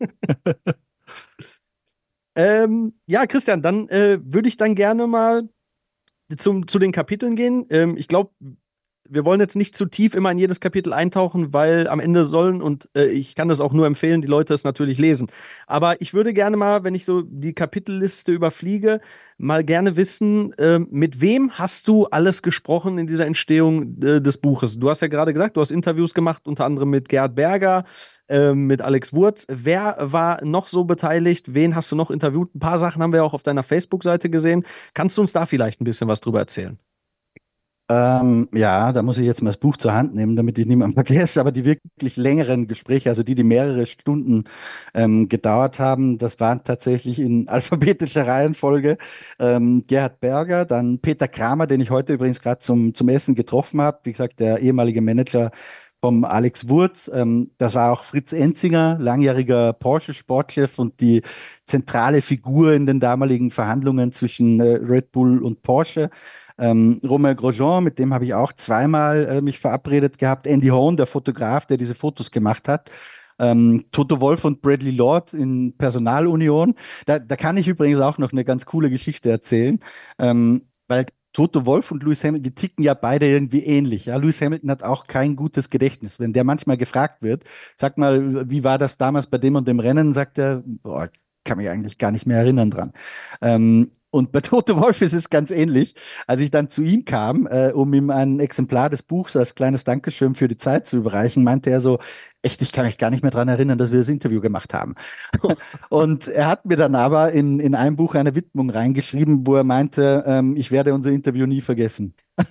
Ja, Christian, dann würde ich dann gerne mal zu den Kapiteln gehen. Ich glaube, wir wollen jetzt nicht zu tief immer in jedes Kapitel eintauchen, weil am Ende sollen, und ich kann das auch nur empfehlen, die Leute es natürlich lesen. Aber ich würde gerne mal, wenn ich so die Kapitelliste überfliege, mal gerne wissen, mit wem hast du alles gesprochen in dieser Entstehung des Buches? Du hast ja gerade gesagt, du hast Interviews gemacht, unter anderem mit Gerd Berger, mit Alex Wurz. Wer war noch so beteiligt? Wen hast du noch interviewt? Ein paar Sachen haben wir auch auf deiner Facebook-Seite gesehen. Kannst du uns da vielleicht ein bisschen was drüber erzählen? Ja, da muss ich jetzt mal das Buch zur Hand nehmen, damit ich niemanden vergesse, aber die wirklich längeren Gespräche, also die mehrere Stunden gedauert haben, das waren tatsächlich in alphabetischer Reihenfolge Gerhard Berger, dann Peter Kramer, den ich heute übrigens gerade zum Essen getroffen habe, wie gesagt, der ehemalige Manager vom Alex Wurz. Das war auch Fritz Enzinger, langjähriger Porsche-Sportchef und die zentrale Figur in den damaligen Verhandlungen zwischen Red Bull und Porsche. Romain Grosjean, mit dem habe ich auch zweimal mich verabredet gehabt. Andy Horn, der Fotograf, der diese Fotos gemacht hat. Toto Wolff und Bradley Lord in Personalunion. Da kann ich übrigens auch noch eine ganz coole Geschichte erzählen, weil Toto Wolff und Lewis Hamilton, die ticken ja beide irgendwie ähnlich. Ja? Lewis Hamilton hat auch kein gutes Gedächtnis. Wenn der manchmal gefragt wird, sag mal, wie war das damals bei dem und dem Rennen, sagt er, boah, kann mich eigentlich gar nicht mehr erinnern dran. Und bei Toto Wolff ist es ganz ähnlich. Als ich dann zu ihm kam, um ihm ein Exemplar des Buchs als kleines Dankeschön für die Zeit zu überreichen, meinte er so, echt, ich kann mich gar nicht mehr dran erinnern, dass wir das Interview gemacht haben. Und er hat mir dann aber in einem Buch eine Widmung reingeschrieben, wo er meinte, ich werde unser Interview nie vergessen.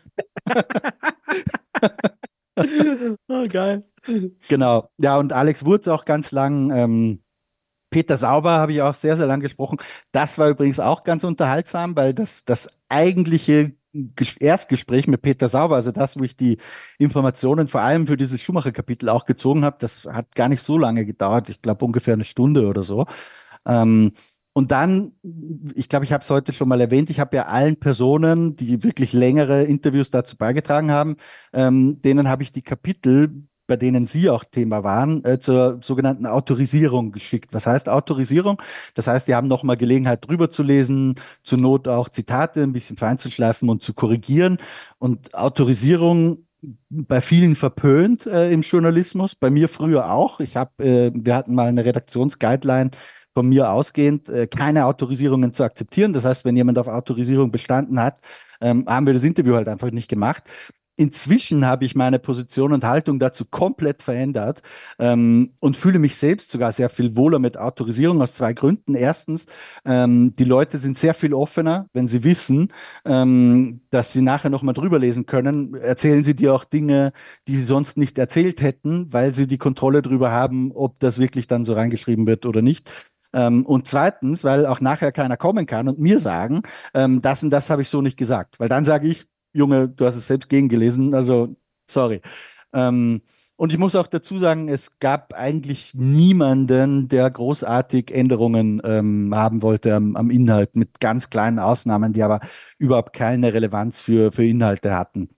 Oh, geil. Genau. Ja, und Alex Wurz auch ganz lang. Peter Sauber habe ich auch sehr, sehr lang gesprochen. Das war übrigens auch ganz unterhaltsam, weil das eigentliche Erstgespräch mit Peter Sauber, also das, wo ich die Informationen vor allem für dieses Schumacher-Kapitel auch gezogen habe, das hat gar nicht so lange gedauert. Ich glaube ungefähr eine Stunde oder so. Und dann, ich glaube, ich habe es heute schon mal erwähnt, ich habe ja allen Personen, die wirklich längere Interviews dazu beigetragen haben, denen habe ich die Kapitel, bei denen Sie auch Thema waren, zur sogenannten Autorisierung geschickt. Was heißt Autorisierung? Das heißt, die haben nochmal Gelegenheit drüber zu lesen, zur Not auch Zitate ein bisschen feinzuschleifen und zu korrigieren. Und Autorisierung bei vielen verpönt im Journalismus, bei mir früher auch. Wir hatten mal eine Redaktionsguideline von mir ausgehend, keine Autorisierungen zu akzeptieren. Das heißt, wenn jemand auf Autorisierung bestanden hat, haben wir das Interview halt einfach nicht gemacht. Inzwischen habe ich meine Position und Haltung dazu komplett verändert und fühle mich selbst sogar sehr viel wohler mit Autorisierung aus zwei Gründen. Erstens, die Leute sind sehr viel offener, wenn sie wissen, dass sie nachher nochmal drüber lesen können. Erzählen sie dir auch Dinge, die sie sonst nicht erzählt hätten, weil sie die Kontrolle darüber haben, ob das wirklich dann so reingeschrieben wird oder nicht. Und zweitens, weil auch nachher keiner kommen kann und mir sagen, das und das habe ich so nicht gesagt. Weil dann sage ich, Junge, du hast es selbst gegengelesen, also sorry. Und ich muss auch dazu sagen, es gab eigentlich niemanden, der großartig Änderungen haben wollte am Inhalt, mit ganz kleinen Ausnahmen, die aber überhaupt keine Relevanz für Inhalte hatten.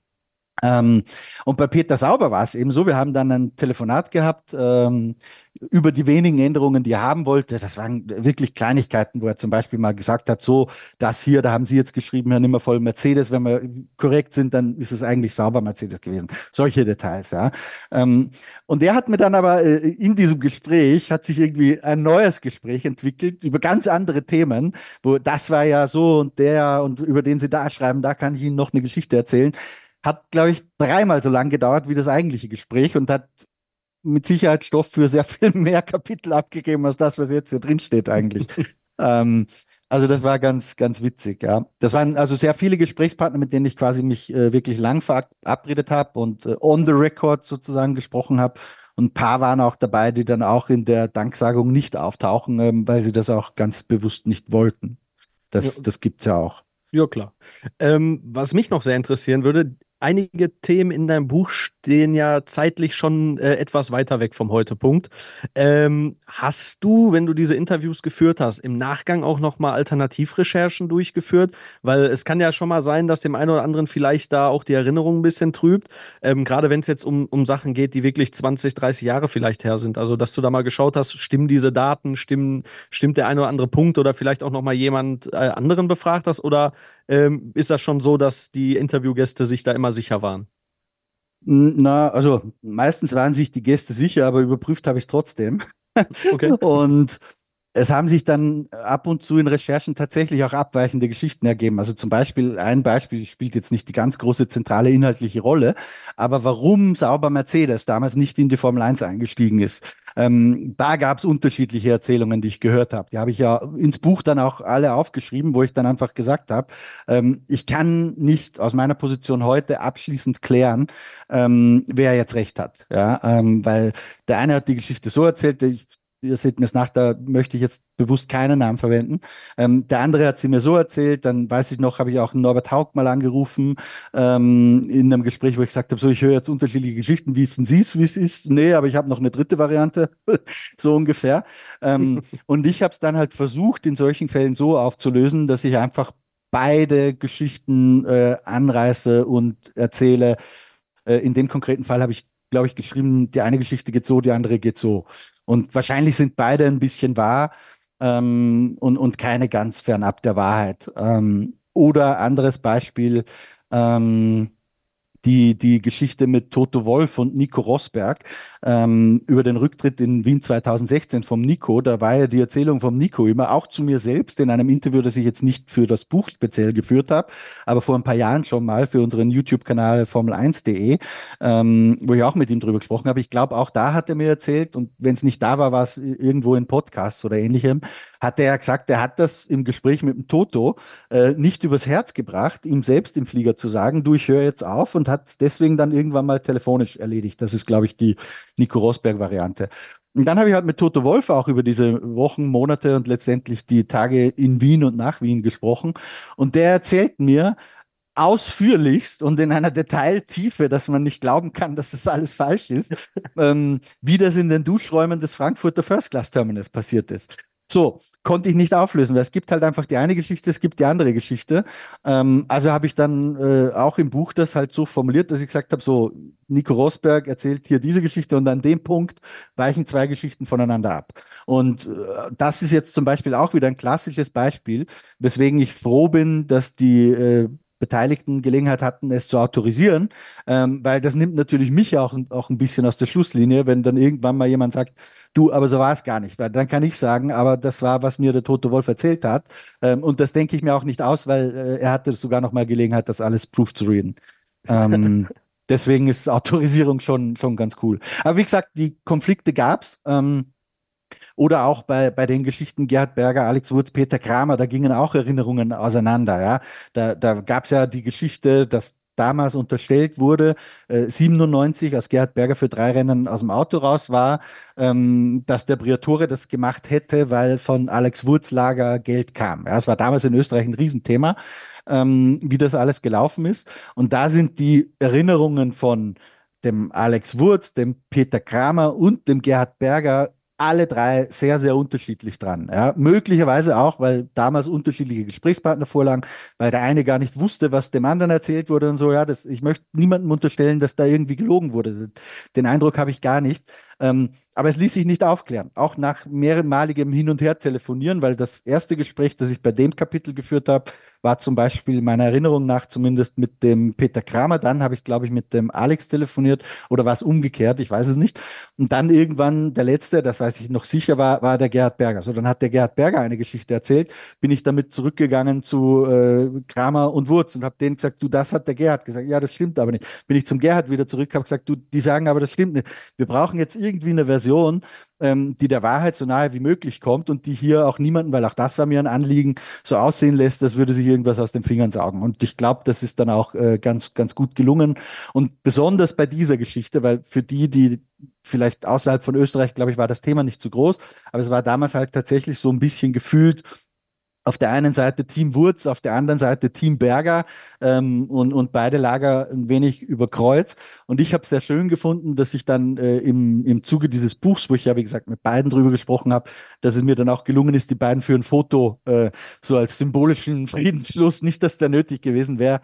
Und bei Peter Sauber war es eben so, wir haben dann ein Telefonat gehabt über die wenigen Änderungen, die er haben wollte. Das waren wirklich Kleinigkeiten, wo er zum Beispiel mal gesagt hat, so, das hier, da haben Sie jetzt geschrieben, Herr Nimmervoll, Mercedes, wenn wir korrekt sind, dann ist es eigentlich Sauber Mercedes gewesen. Solche Details, ja. Und er hat mir dann aber in diesem Gespräch, hat sich irgendwie ein neues Gespräch entwickelt über ganz andere Themen, wo das war ja so und der und über den Sie da schreiben, da kann ich Ihnen noch eine Geschichte erzählen. Hat, glaube ich, dreimal so lang gedauert wie das eigentliche Gespräch und hat mit Sicherheit Stoff für sehr viel mehr Kapitel abgegeben, als das, was jetzt hier drin steht eigentlich. Also das war ganz, ganz witzig, ja. Das waren also sehr viele Gesprächspartner, mit denen ich quasi mich wirklich lang verabredet habe und on the record sozusagen gesprochen habe. Und ein paar waren auch dabei, die dann auch in der Danksagung nicht auftauchen, weil sie das auch ganz bewusst nicht wollten. Das gibt es ja auch. Ja, klar. Was mich noch sehr interessieren würde, einige Themen in deinem Buch stehen ja zeitlich schon etwas weiter weg vom Heute-Punkt. Hast du, wenn du diese Interviews geführt hast, im Nachgang auch nochmal Alternativrecherchen durchgeführt? Weil es kann ja schon mal sein, dass dem einen oder anderen vielleicht da auch die Erinnerung ein bisschen trübt. Gerade wenn es jetzt um Sachen geht, die wirklich 20, 30 Jahre vielleicht her sind. Also, dass du da mal geschaut hast, stimmen diese Daten, stimmt der ein oder andere Punkt oder vielleicht auch nochmal jemand anderen befragt hast? Oder ist das schon so, dass die Interviewgäste sich da immer sicher waren? Na, also meistens waren sich die Gäste sicher, aber überprüft habe ich es trotzdem. Okay. Und es haben sich dann ab und zu in Recherchen tatsächlich auch abweichende Geschichten ergeben. Also zum Beispiel, ein Beispiel spielt jetzt nicht die ganz große zentrale inhaltliche Rolle, aber warum Sauber Mercedes damals nicht in die Formel 1 eingestiegen ist. Da gab es unterschiedliche Erzählungen, die ich gehört habe. Die habe ich ja ins Buch dann auch alle aufgeschrieben, wo ich dann einfach gesagt habe, ich kann nicht aus meiner Position heute abschließend klären, wer jetzt recht hat. Ja, weil der eine hat die Geschichte so erzählt, ihr seht mir es nach, da möchte ich jetzt bewusst keinen Namen verwenden. Der andere hat sie mir so erzählt, dann weiß ich noch, habe ich auch Norbert Haug mal angerufen, in einem Gespräch, wo ich gesagt habe, so, ich höre jetzt unterschiedliche Geschichten, wie wissen Sie es, wie es ist? Nee, aber ich habe noch eine dritte Variante, so ungefähr. Und ich habe es dann halt versucht, in solchen Fällen so aufzulösen, dass ich einfach beide Geschichten anreiße und erzähle. In dem konkreten Fall habe ich, glaube ich, geschrieben, die eine Geschichte geht so, die andere geht so. Und wahrscheinlich sind beide ein bisschen wahr und keine ganz fernab der Wahrheit. Oder anderes Beispiel, die Geschichte mit Toto Wolff und Nico Rosberg über den Rücktritt in Wien 2016 vom Nico. Da war ja die Erzählung vom Nico immer, auch zu mir selbst, in einem Interview, das ich jetzt nicht für das Buch speziell geführt habe, aber vor ein paar Jahren schon mal für unseren YouTube-Kanal Formel1.de, wo ich auch mit ihm drüber gesprochen habe. Ich glaube, auch da hat er mir erzählt, und wenn es nicht da war, war es irgendwo in Podcasts oder ähnlichem, hat er ja gesagt, er hat das im Gespräch mit dem Toto nicht übers Herz gebracht, ihm selbst im Flieger zu sagen, du, ich höre jetzt auf, und hat es deswegen dann irgendwann mal telefonisch erledigt. Das ist, glaube ich, die Nico Rosberg-Variante. Und dann habe ich halt mit Toto Wolff auch über diese Wochen, Monate und letztendlich die Tage in Wien und nach Wien gesprochen. Und der erzählt mir ausführlichst und in einer Detailtiefe, dass man nicht glauben kann, dass das alles falsch ist, wie das in den Duschräumen des Frankfurter First Class Terminals passiert ist. So, konnte ich nicht auflösen, weil es gibt halt einfach die eine Geschichte, es gibt die andere Geschichte. Also habe ich dann auch im Buch das halt so formuliert, dass ich gesagt habe, so, Nico Rosberg erzählt hier diese Geschichte und an dem Punkt weichen zwei Geschichten voneinander ab. Und das ist jetzt zum Beispiel auch wieder ein klassisches Beispiel, weswegen ich froh bin, dass die Beteiligten Gelegenheit hatten, es zu autorisieren, weil das nimmt natürlich mich auch ein bisschen aus der Schlusslinie, wenn dann irgendwann mal jemand sagt, du, aber so war es gar nicht. Weil dann kann ich sagen, aber das war, was mir der Toto Wolff erzählt hat. Und das denke ich mir auch nicht aus, weil er hatte sogar noch mal Gelegenheit, das alles proof zu reden. Deswegen ist Autorisierung schon ganz cool. Aber wie gesagt, die Konflikte gab es. Oder auch bei den Geschichten Gerhard Berger, Alex Wurz, Peter Kramer, da gingen auch Erinnerungen auseinander. Ja? Da gab es ja die Geschichte, dass damals unterstellt wurde, 97, als Gerhard Berger für 3 Rennen aus dem Auto raus war, dass der Briatore das gemacht hätte, weil von Alex Wurz Lager Geld kam. Ja, es war damals in Österreich ein Riesenthema, wie das alles gelaufen ist. Und da sind die Erinnerungen von dem Alex Wurz, dem Peter Kramer und dem Gerhard Berger alle drei sehr, sehr unterschiedlich dran. Ja, möglicherweise auch, weil damals unterschiedliche Gesprächspartner vorlagen, weil der eine gar nicht wusste, was dem anderen erzählt wurde und so. Ja, ich möchte niemandem unterstellen, dass da irgendwie gelogen wurde. Den Eindruck habe ich gar nicht. Aber es ließ sich nicht aufklären, auch nach mehrmaligem Hin und Her telefonieren, weil das erste Gespräch, das ich bei dem Kapitel geführt habe, war zum Beispiel meiner Erinnerung nach zumindest mit dem Peter Kramer. Dann habe ich, glaube ich, mit dem Alex telefoniert oder war es umgekehrt, ich weiß es nicht. Und dann irgendwann der letzte, das weiß ich noch sicher, war der Gerhard Berger. So, dann hat der Gerhard Berger eine Geschichte erzählt, bin ich damit zurückgegangen zu Kramer und Wurz und habe denen gesagt, du, das hat der Gerhard gesagt. Ja, das stimmt aber nicht. Bin ich zum Gerhard wieder zurück, habe gesagt, du, die sagen aber, das stimmt nicht. Wir brauchen jetzt irgendwie eine Version, die der Wahrheit so nahe wie möglich kommt und die hier auch niemanden, weil auch das war mir ein Anliegen, so aussehen lässt, als würde sich irgendwas aus den Fingern saugen. Und ich glaube, das ist dann auch ganz, ganz gut gelungen. Und besonders bei dieser Geschichte, weil für die vielleicht außerhalb von Österreich, glaube ich, war das Thema nicht zu groß, aber es war damals halt tatsächlich so ein bisschen gefühlt, auf der einen Seite Team Wurz, auf der anderen Seite Team Berger und beide Lager ein wenig über Kreuz. Und ich habe es sehr schön gefunden, dass ich dann im Zuge dieses Buchs, wo ich ja, wie gesagt, mit beiden drüber gesprochen habe, dass es mir dann auch gelungen ist, die beiden für ein Foto so als symbolischen Friedensschluss, nicht, dass der nötig gewesen wäre.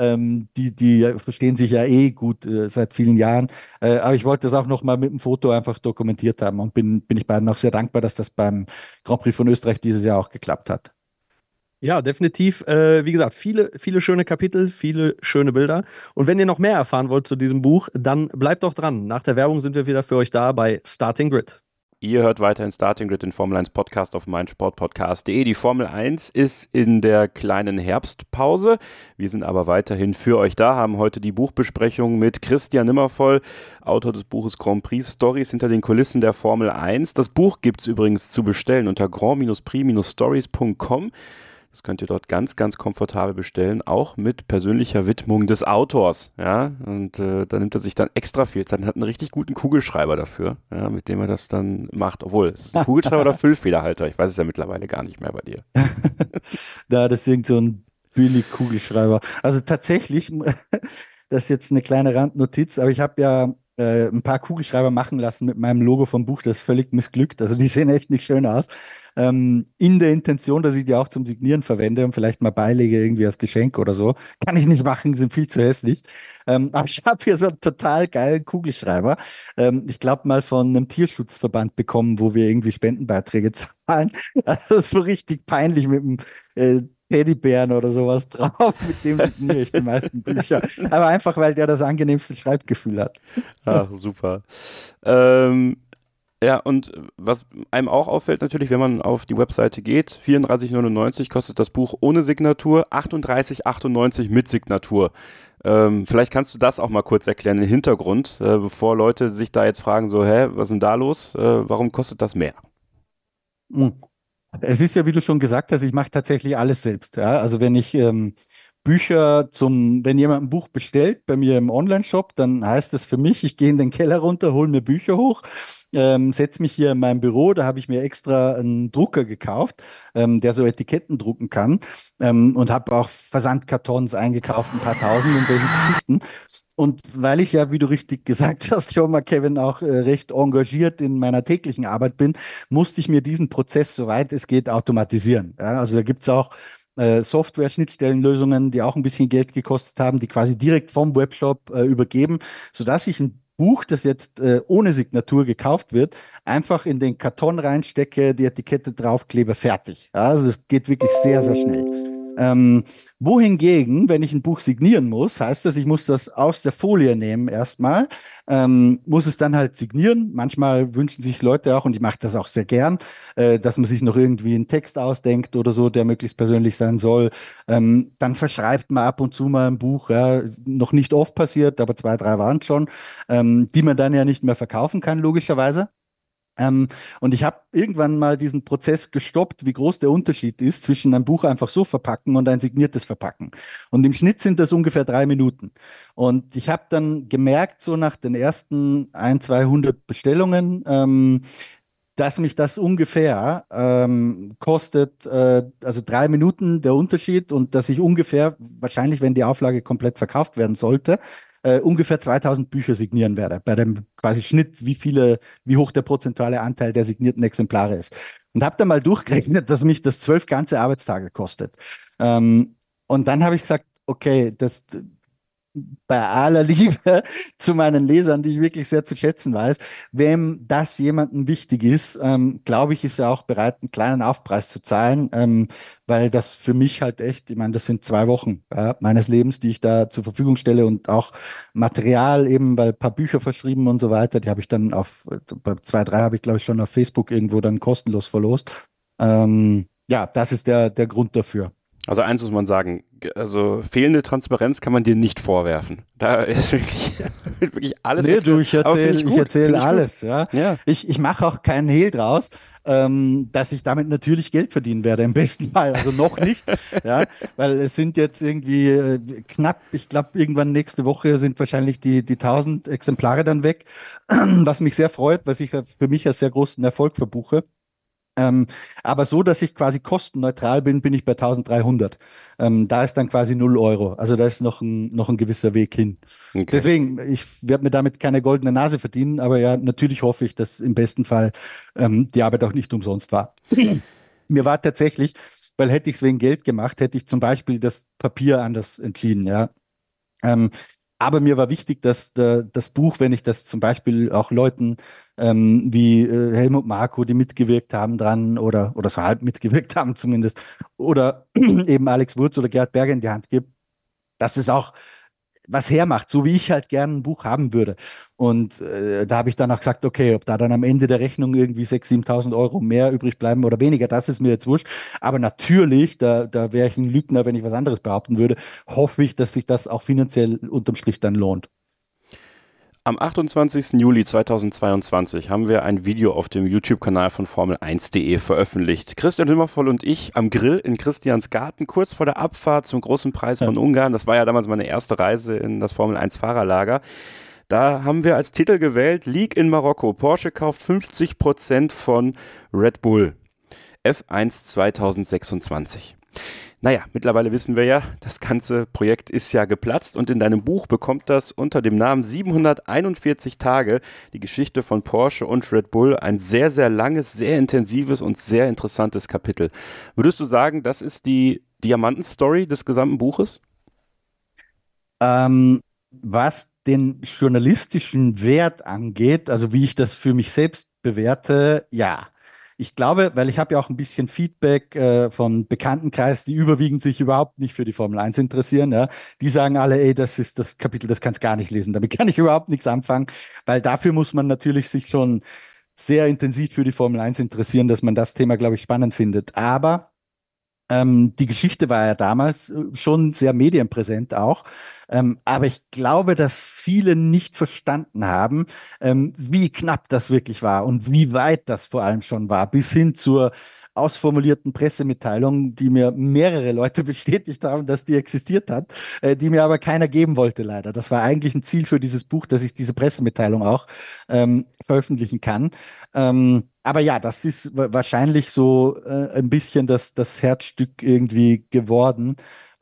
Die verstehen sich ja eh gut seit vielen Jahren. Aber ich wollte das auch nochmal mit dem Foto einfach dokumentiert haben und bin ich beiden auch sehr dankbar, dass das beim Grand Prix von Österreich dieses Jahr auch geklappt hat. Ja, definitiv. Wie gesagt, viele, viele schöne Kapitel, viele schöne Bilder. Und wenn ihr noch mehr erfahren wollt zu diesem Buch, dann bleibt doch dran. Nach der Werbung sind wir wieder für euch da bei Starting Grid. Ihr hört weiterhin Starting Grid, den Formel 1 Podcast auf meinsportpodcast.de. Die Formel 1 ist in der kleinen Herbstpause. Wir sind aber weiterhin für euch da, haben heute die Buchbesprechung mit Christian Nimmervoll, Autor des Buches Grand Prix Stories hinter den Kulissen der Formel 1. Das Buch gibt es übrigens zu bestellen unter grand-prix-stories.com. Das könnt ihr dort ganz, ganz komfortabel bestellen, auch mit persönlicher Widmung des Autors. Ja? Und da nimmt er sich dann extra viel Zeit und hat einen richtig guten Kugelschreiber dafür, ja, mit dem er das dann macht. Obwohl, es ist ein Kugelschreiber oder Füllfederhalter? Ich weiß es ja mittlerweile gar nicht mehr bei dir. Da, das ist irgend so ein billig Kugelschreiber. Also tatsächlich, das ist jetzt eine kleine Randnotiz, aber ich habe ja ein paar Kugelschreiber machen lassen mit meinem Logo vom Buch, das ist völlig missglückt. Also die sehen echt nicht schön aus. In der Intention, dass ich die auch zum Signieren verwende und vielleicht mal beilege irgendwie als Geschenk oder so. Kann ich nicht machen, sind viel zu hässlich. Aber ich habe hier so einen total geilen Kugelschreiber. Ich glaube mal von einem Tierschutzverband bekommen, wo wir irgendwie Spendenbeiträge zahlen. Also so richtig peinlich mit dem Teddybären oder sowas drauf, mit dem signiere ich die meisten Bücher. Aber einfach, weil der das angenehmste Schreibgefühl hat. Ach, super. Ja, und was einem auch auffällt natürlich, wenn man auf die Webseite geht, 34,99 kostet das Buch ohne Signatur, 38,98 mit Signatur. Vielleicht kannst du das auch mal kurz erklären, den Hintergrund, bevor Leute sich da jetzt fragen, so, was ist denn da los? Warum kostet das mehr? Es ist ja, wie du schon gesagt hast, ich mache tatsächlich alles selbst. Ja? Also wenn ich wenn jemand ein Buch bestellt bei mir im Online-Shop, dann heißt das für mich, ich gehe in den Keller runter, hole mir Bücher hoch, setze mich hier in mein Büro, da habe ich mir extra einen Drucker gekauft, der so Etiketten drucken kann, und habe auch Versandkartons eingekauft, ein paar tausend und solche Geschichten. Und weil ich ja, wie du richtig gesagt hast, schon mal, Kevin, auch recht engagiert in meiner täglichen Arbeit bin, musste ich mir diesen Prozess, soweit es geht, automatisieren. Ja, also da gibt es auch Software-Schnittstellenlösungen, die auch ein bisschen Geld gekostet haben, die quasi direkt vom Webshop übergeben, sodass ich ein Buch, das jetzt ohne Signatur gekauft wird, einfach in den Karton reinstecke, die Etikette draufklebe, fertig. Ja, also es geht wirklich sehr, sehr schnell. Wohingegen, wenn ich ein Buch signieren muss, heißt das, ich muss das aus der Folie nehmen erstmal, muss es dann halt signieren. Manchmal wünschen sich Leute auch, und ich mache das auch sehr gern, dass man sich noch irgendwie einen Text ausdenkt oder so, der möglichst persönlich sein soll. Dann verschreibt man ab und zu mal ein Buch, ja, noch nicht oft passiert, aber 2, 3 waren schon, die man dann ja nicht mehr verkaufen kann, logischerweise. Und ich habe irgendwann mal diesen Prozess gestoppt, wie groß der Unterschied ist zwischen ein Buch einfach so verpacken und ein signiertes Verpacken. Und im Schnitt sind das ungefähr 3 Minuten. Und ich habe dann gemerkt, so nach den ersten 100, 200 Bestellungen, dass mich das ungefähr kostet, also 3 Minuten der Unterschied, und dass ich ungefähr, wahrscheinlich, wenn die Auflage komplett verkauft werden sollte, ungefähr 2000 Bücher signieren werde, bei dem quasi Schnitt, wie hoch der prozentuale Anteil der signierten Exemplare ist. Und habe dann mal durchgerechnet, dass mich das 12 ganze Arbeitstage kostet. Und dann habe ich gesagt, okay, bei aller Liebe zu meinen Lesern, die ich wirklich sehr zu schätzen weiß, wem das jemandem wichtig ist, glaube ich, ist er auch bereit, einen kleinen Aufpreis zu zahlen, weil das für mich halt echt, ich meine, das sind 2 Wochen meines Lebens, die ich da zur Verfügung stelle und auch Material eben, weil ein paar Bücher verschrieben und so weiter, die habe ich dann bei 2, 3 habe ich glaube ich schon auf Facebook irgendwo dann kostenlos verlost. Ja, das ist der Grund dafür. Also eins muss man sagen, also fehlende Transparenz kann man dir nicht vorwerfen. Da ist wirklich alles. Nee, du, ich erzähle alles. Gut. Ja. Ich mache auch keinen Hehl draus, dass ich damit natürlich Geld verdienen werde, im besten Fall. Also noch nicht, ja, weil es sind jetzt irgendwie knapp, ich glaube, irgendwann nächste Woche sind wahrscheinlich die 1000 Exemplare dann weg, was mich sehr freut, was ich für mich als sehr großen Erfolg verbuche. Aber so, dass ich quasi kostenneutral bin, bin ich bei 1300. Da ist dann quasi 0 Euro. Also da ist noch ein gewisser Weg hin. Okay. Deswegen, ich werde mir damit keine goldene Nase verdienen, aber ja, natürlich hoffe ich, dass im besten Fall die Arbeit auch nicht umsonst war. Mir war tatsächlich, weil hätte ich es wegen Geld gemacht, hätte ich zum Beispiel das Papier anders entschieden, ja. Aber mir war wichtig, dass das Buch, wenn ich das zum Beispiel auch Leuten wie Helmut Marko, die mitgewirkt haben dran oder so halb mitgewirkt haben zumindest, oder eben Alex Wurz oder Gerhard Berger in die Hand gibt, dass es auch was hermacht, so wie ich halt gerne ein Buch haben würde. Und da habe ich dann auch gesagt, okay, ob da dann am Ende der Rechnung irgendwie 6.000, 7.000 Euro mehr übrig bleiben oder weniger, das ist mir jetzt wurscht. Aber natürlich, da wäre ich ein Lügner, wenn ich was anderes behaupten würde, hoffe ich, dass sich das auch finanziell unterm Strich dann lohnt. Am 28. Juli 2022 haben wir ein Video auf dem YouTube-Kanal von Formel1.de veröffentlicht. Christian Nimmervoll und ich am Grill in Christians Garten, kurz vor der Abfahrt zum großen Preis von Ungarn. Das war ja damals meine erste Reise in das Formel-1-Fahrerlager. Da haben wir als Titel gewählt, League in Marokko. Porsche kauft 50% von Red Bull. F1 2026. Naja, mittlerweile wissen wir ja, das ganze Projekt ist ja geplatzt und in deinem Buch bekommt das unter dem Namen 741 Tage, die Geschichte von Porsche und Red Bull, ein sehr, sehr langes, sehr intensives und sehr interessantes Kapitel. Würdest du sagen, das ist die Diamantenstory des gesamten Buches? Was den journalistischen Wert angeht, also wie ich das für mich selbst bewerte, ja. Ich glaube, weil ich habe ja auch ein bisschen Feedback vom Bekanntenkreis, die überwiegend sich überhaupt nicht für die Formel 1 interessieren. Ja. Die sagen alle, ey, das ist das Kapitel, das kannst du gar nicht lesen. Damit kann ich überhaupt nichts anfangen, weil dafür muss man natürlich sich schon sehr intensiv für die Formel 1 interessieren, dass man das Thema, glaube ich, spannend findet. Aber die Geschichte war ja damals schon sehr medienpräsent auch. Aber ich glaube, dass viele nicht verstanden haben, wie knapp das wirklich war und wie weit das vor allem schon war, bis hin zur ausformulierten Pressemitteilung, die mir mehrere Leute bestätigt haben, dass die existiert hat, die mir aber keiner geben wollte, leider. Das war eigentlich ein Ziel für dieses Buch, dass ich diese Pressemitteilung auch veröffentlichen kann. Aber ja, das ist wahrscheinlich so ein bisschen das Herzstück irgendwie geworden,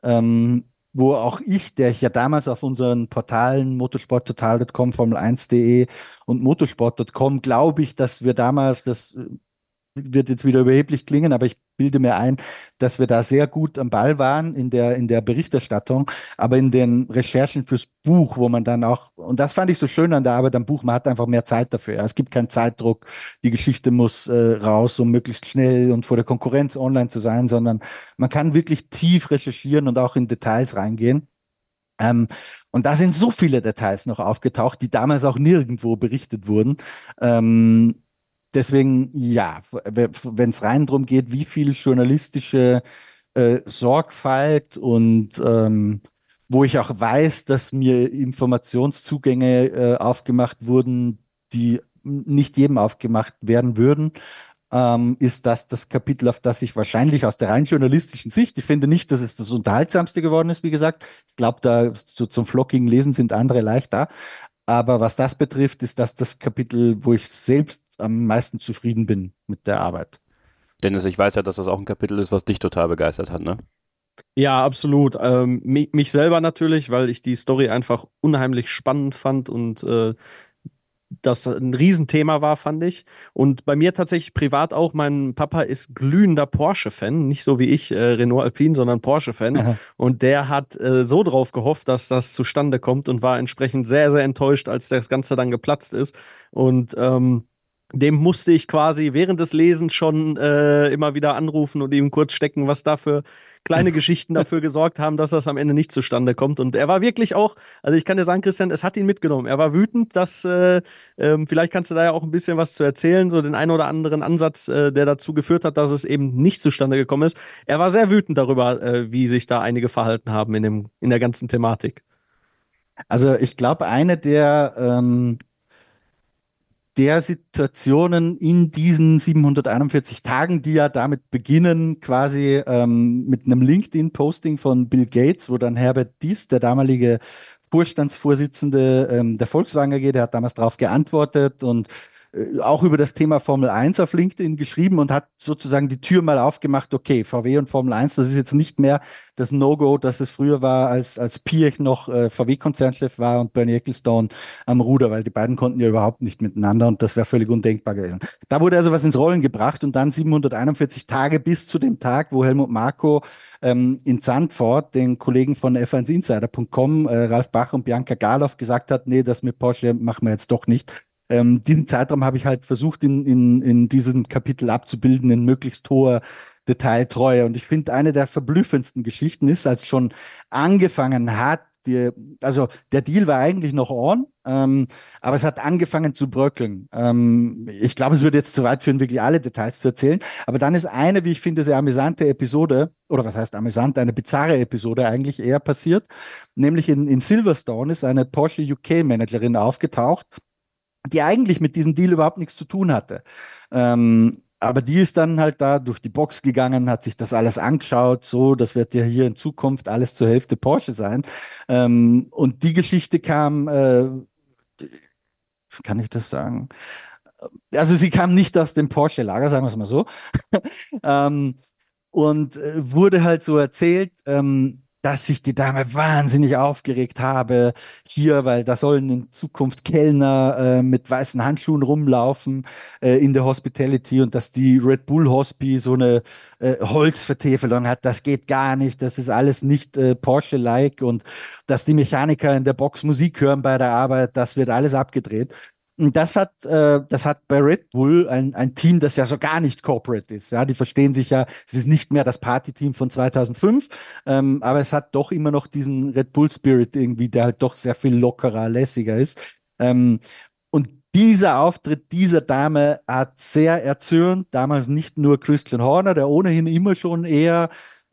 wo auch ich, der ich ja damals auf unseren Portalen motorsporttotal.com, Formel1.de und motorsport.com, glaube ich, dass wir damals, das wird jetzt wieder überheblich klingen, aber ich bilde mir ein, dass wir da sehr gut am Ball waren in der Berichterstattung, aber in den Recherchen fürs Buch, wo man dann auch, und das fand ich so schön an der Arbeit am Buch, man hat einfach mehr Zeit dafür. Es gibt keinen Zeitdruck, die Geschichte muss raus, um möglichst schnell und vor der Konkurrenz online zu sein, sondern man kann wirklich tief recherchieren und auch in Details reingehen. Und da sind so viele Details noch aufgetaucht, die damals auch nirgendwo berichtet wurden. Deswegen, ja, wenn es rein darum geht, wie viel journalistische Sorgfalt und wo ich auch weiß, dass mir Informationszugänge aufgemacht wurden, die nicht jedem aufgemacht werden würden, ist das Kapitel, auf das ich wahrscheinlich aus der rein journalistischen Sicht, ich finde nicht, dass es das Unterhaltsamste geworden ist, wie gesagt. Ich glaube, da zum flockigen Lesen sind andere leichter. Aber was das betrifft, ist das Kapitel, wo ich selbst am meisten zufrieden bin mit der Arbeit. Dennis, ich weiß ja, dass das auch ein Kapitel ist, was dich total begeistert hat, ne? Ja, absolut. Mich selber natürlich, weil ich die Story einfach unheimlich spannend fand und das ein Riesenthema war, fand ich. Und bei mir tatsächlich privat auch, mein Papa ist glühender Porsche-Fan, nicht so wie ich, Renault Alpine, sondern Porsche-Fan. Und der hat so drauf gehofft, dass das zustande kommt und war entsprechend sehr, sehr enttäuscht, als das Ganze dann geplatzt ist. Und dem musste ich quasi während des Lesens schon immer wieder anrufen und ihm kurz stecken, was da für kleine Geschichten dafür gesorgt haben, dass das am Ende nicht zustande kommt. Und er war wirklich auch, also ich kann dir sagen, Christian, es hat ihn mitgenommen. Er war wütend, dass, vielleicht kannst du da ja auch ein bisschen was zu erzählen, so den einen oder anderen Ansatz, der dazu geführt hat, dass es eben nicht zustande gekommen ist. Er war sehr wütend darüber, wie sich da einige verhalten haben in der ganzen Thematik. Also ich glaube, eine der Situationen in diesen 741 Tagen, die ja damit beginnen, quasi mit einem LinkedIn-Posting von Bill Gates, wo dann Herbert Diess, der damalige Vorstandsvorsitzende der Volkswagen AG, der hat damals darauf geantwortet und auch über das Thema Formel 1 auf LinkedIn geschrieben und hat sozusagen die Tür mal aufgemacht, okay, VW und Formel 1, das ist jetzt nicht mehr das No-Go, das es früher war, als Piech noch VW-Konzernchef war und Bernie Ecclestone am Ruder, weil die beiden konnten ja überhaupt nicht miteinander und das wäre völlig undenkbar gewesen. Da wurde also was ins Rollen gebracht und dann 741 Tage bis zu dem Tag, wo Helmut Marko in Zandvoort den Kollegen von F1Insider.com, Ralf Bach und Bianca Galoff gesagt hat, nee, das mit Porsche machen wir jetzt doch nicht. Diesen Zeitraum habe ich halt versucht, in diesem Kapitel abzubilden, in möglichst hoher Detailtreue. Und ich finde, eine der verblüffendsten Geschichten ist, als schon angefangen hat, also der Deal war eigentlich noch on, aber es hat angefangen zu bröckeln. Ich glaube, es würde jetzt zu weit führen, wirklich alle Details zu erzählen. Aber dann ist eine, wie ich finde, sehr amüsante Episode, oder was heißt amüsant, eine bizarre Episode eigentlich eher passiert. Nämlich in Silverstone ist eine Porsche UK-Managerin aufgetaucht, die eigentlich mit diesem Deal überhaupt nichts zu tun hatte. Aber die ist dann halt da durch die Box gegangen, hat sich das alles angeschaut, so, das wird ja hier in Zukunft alles zur Hälfte Porsche sein. Und die Geschichte kam, wie kann ich das sagen? Also sie kam nicht aus dem Porsche-Lager, sagen wir es mal so. Und wurde halt so erzählt, dass sich die Dame wahnsinnig aufgeregt habe hier, weil da sollen in Zukunft Kellner mit weißen Handschuhen rumlaufen in der Hospitality und dass die Red Bull Hospi so eine Holzvertäfelung hat. Das geht gar nicht, das ist alles nicht Porsche-like und dass die Mechaniker in der Box Musik hören bei der Arbeit, das wird alles abgedreht. Und das hat bei Red Bull ein Team, das ja so gar nicht corporate ist. Ja, die verstehen sich ja, es ist nicht mehr das Party-Team von 2005, aber es hat doch immer noch diesen Red Bull Spirit irgendwie, der halt doch sehr viel lockerer, lässiger ist. Und dieser Auftritt dieser Dame hat sehr erzürnt, damals nicht nur Christian Horner, der ohnehin immer schon eher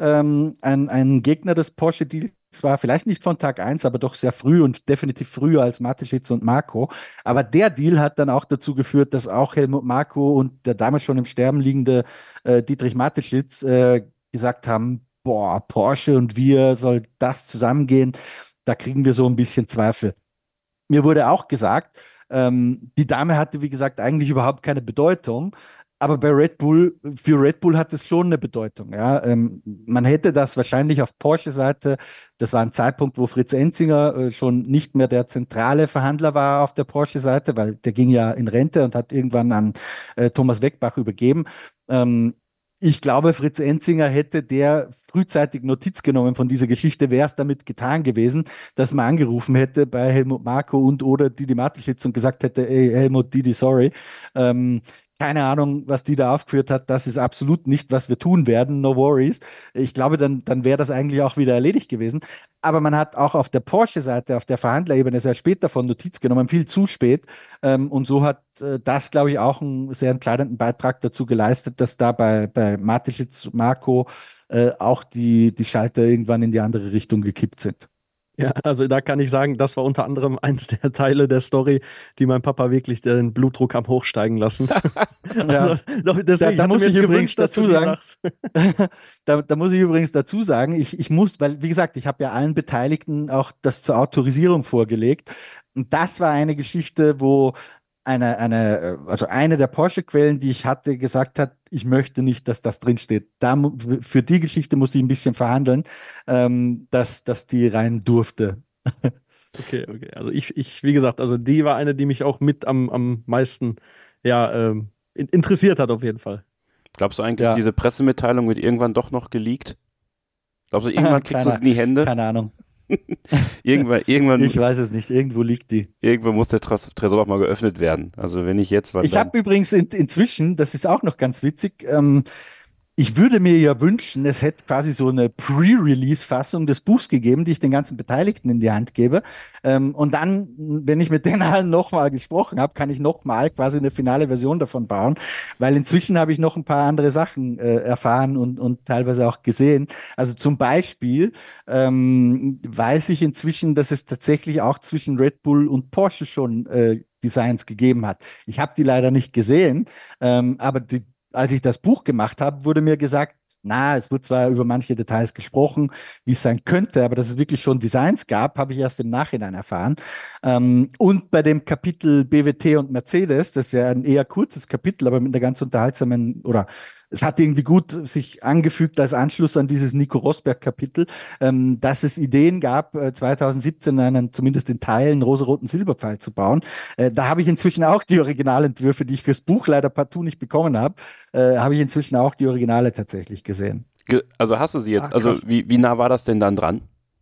ein Gegner des Porsche-Deals war, vielleicht nicht von Tag 1, aber doch sehr früh und definitiv früher als Mateschitz und Marko. Aber der Deal hat dann auch dazu geführt, dass auch Helmut Marko und der damals schon im Sterben liegende Dietrich Mateschitz gesagt haben, boah, Porsche und wir, soll das zusammengehen? Da kriegen wir so ein bisschen Zweifel. Mir wurde auch gesagt, die Dame hatte, wie gesagt, eigentlich überhaupt keine Bedeutung. Aber bei Red Bull, für Red Bull hat es schon eine Bedeutung. Ja? Man hätte das wahrscheinlich auf Porsche-Seite, das war ein Zeitpunkt, wo Fritz Enzinger schon nicht mehr der zentrale Verhandler war auf der Porsche-Seite, weil der ging ja in Rente und hat irgendwann an Thomas Weckbach übergeben. Ich glaube, Fritz Enzinger hätte der frühzeitig Notiz genommen von dieser Geschichte, wäre es damit getan gewesen, dass man angerufen hätte bei Helmut Marko und oder Didi Mateschitz und gesagt hätte, ey, Helmut, Didi, sorry. Keine Ahnung, was die da aufgeführt hat. Das ist absolut nicht, was wir tun werden. No worries. Ich glaube, dann wäre das eigentlich auch wieder erledigt gewesen. Aber man hat auch auf der Porsche-Seite, auf der Verhandlerebene sehr spät davon Notiz genommen, viel zu spät. Und so hat das, glaube ich, auch einen sehr entscheidenden Beitrag dazu geleistet, dass da bei Mateschitz, Marko auch die Schalter irgendwann in die andere Richtung gekippt sind. Ja, also da kann ich sagen, das war unter anderem eins der Teile der Story, die mein Papa wirklich den Blutdruck am Hochsteigen lassen. Ja. Deswegen, da muss ich übrigens dazu sagen, da muss ich übrigens dazu sagen, ich muss, weil, wie gesagt, ich habe ja allen Beteiligten auch das zur Autorisierung vorgelegt. Und das war eine Geschichte, wo also eine der Porsche-Quellen, die ich hatte, gesagt hat, ich möchte nicht, dass das drinsteht. Für die Geschichte musste ich ein bisschen verhandeln, dass die rein durfte. Okay, okay. Also wie gesagt, also die war eine, die mich auch mit am meisten, ja, interessiert hat auf jeden Fall. Glaubst du eigentlich, Ja. diese Pressemitteilung wird irgendwann doch noch geleakt? Glaubst du, irgendwann kriegst du es in die Hände? Keine Ahnung. Irgendwann, Ich weiß es nicht. Irgendwo liegt die. irgendwann muss der Tresor auch mal geöffnet werden. Also wenn nicht jetzt, wann Ich dann? habe übrigens inzwischen, das ist auch noch ganz witzig, ich würde mir ja wünschen, es hätte quasi so eine Pre-Release-Fassung des Buchs gegeben, die ich den ganzen Beteiligten in die Hand gebe. Und dann, wenn ich mit denen allen nochmal gesprochen habe, kann ich nochmal quasi eine finale Version davon bauen, weil inzwischen habe ich noch ein paar andere Sachen erfahren und teilweise auch gesehen. Also zum Beispiel weiß ich inzwischen, dass es tatsächlich auch zwischen Red Bull und Porsche schon Designs gegeben hat. Ich habe die leider nicht gesehen, aber als ich das Buch gemacht habe, wurde mir gesagt, na, es wird zwar über manche Details gesprochen, wie es sein könnte, aber dass es wirklich schon Designs gab, habe ich erst im Nachhinein erfahren. Und bei dem Kapitel BWT und Mercedes, das ist ja ein eher kurzes Kapitel, aber mit einer ganz unterhaltsamen, oder es hat irgendwie gut sich angefügt als Anschluss an dieses Nico Rosberg-Kapitel, dass es Ideen gab, 2017 einen, zumindest in Teilen, rosaroten Silberpfeil zu bauen. Da habe ich inzwischen auch die Originalentwürfe, die ich fürs Buch leider partout nicht bekommen habe, habe ich inzwischen auch die Originale tatsächlich gesehen. Also hast du sie jetzt? Ach, Also krass. wie nah war das denn dann dran?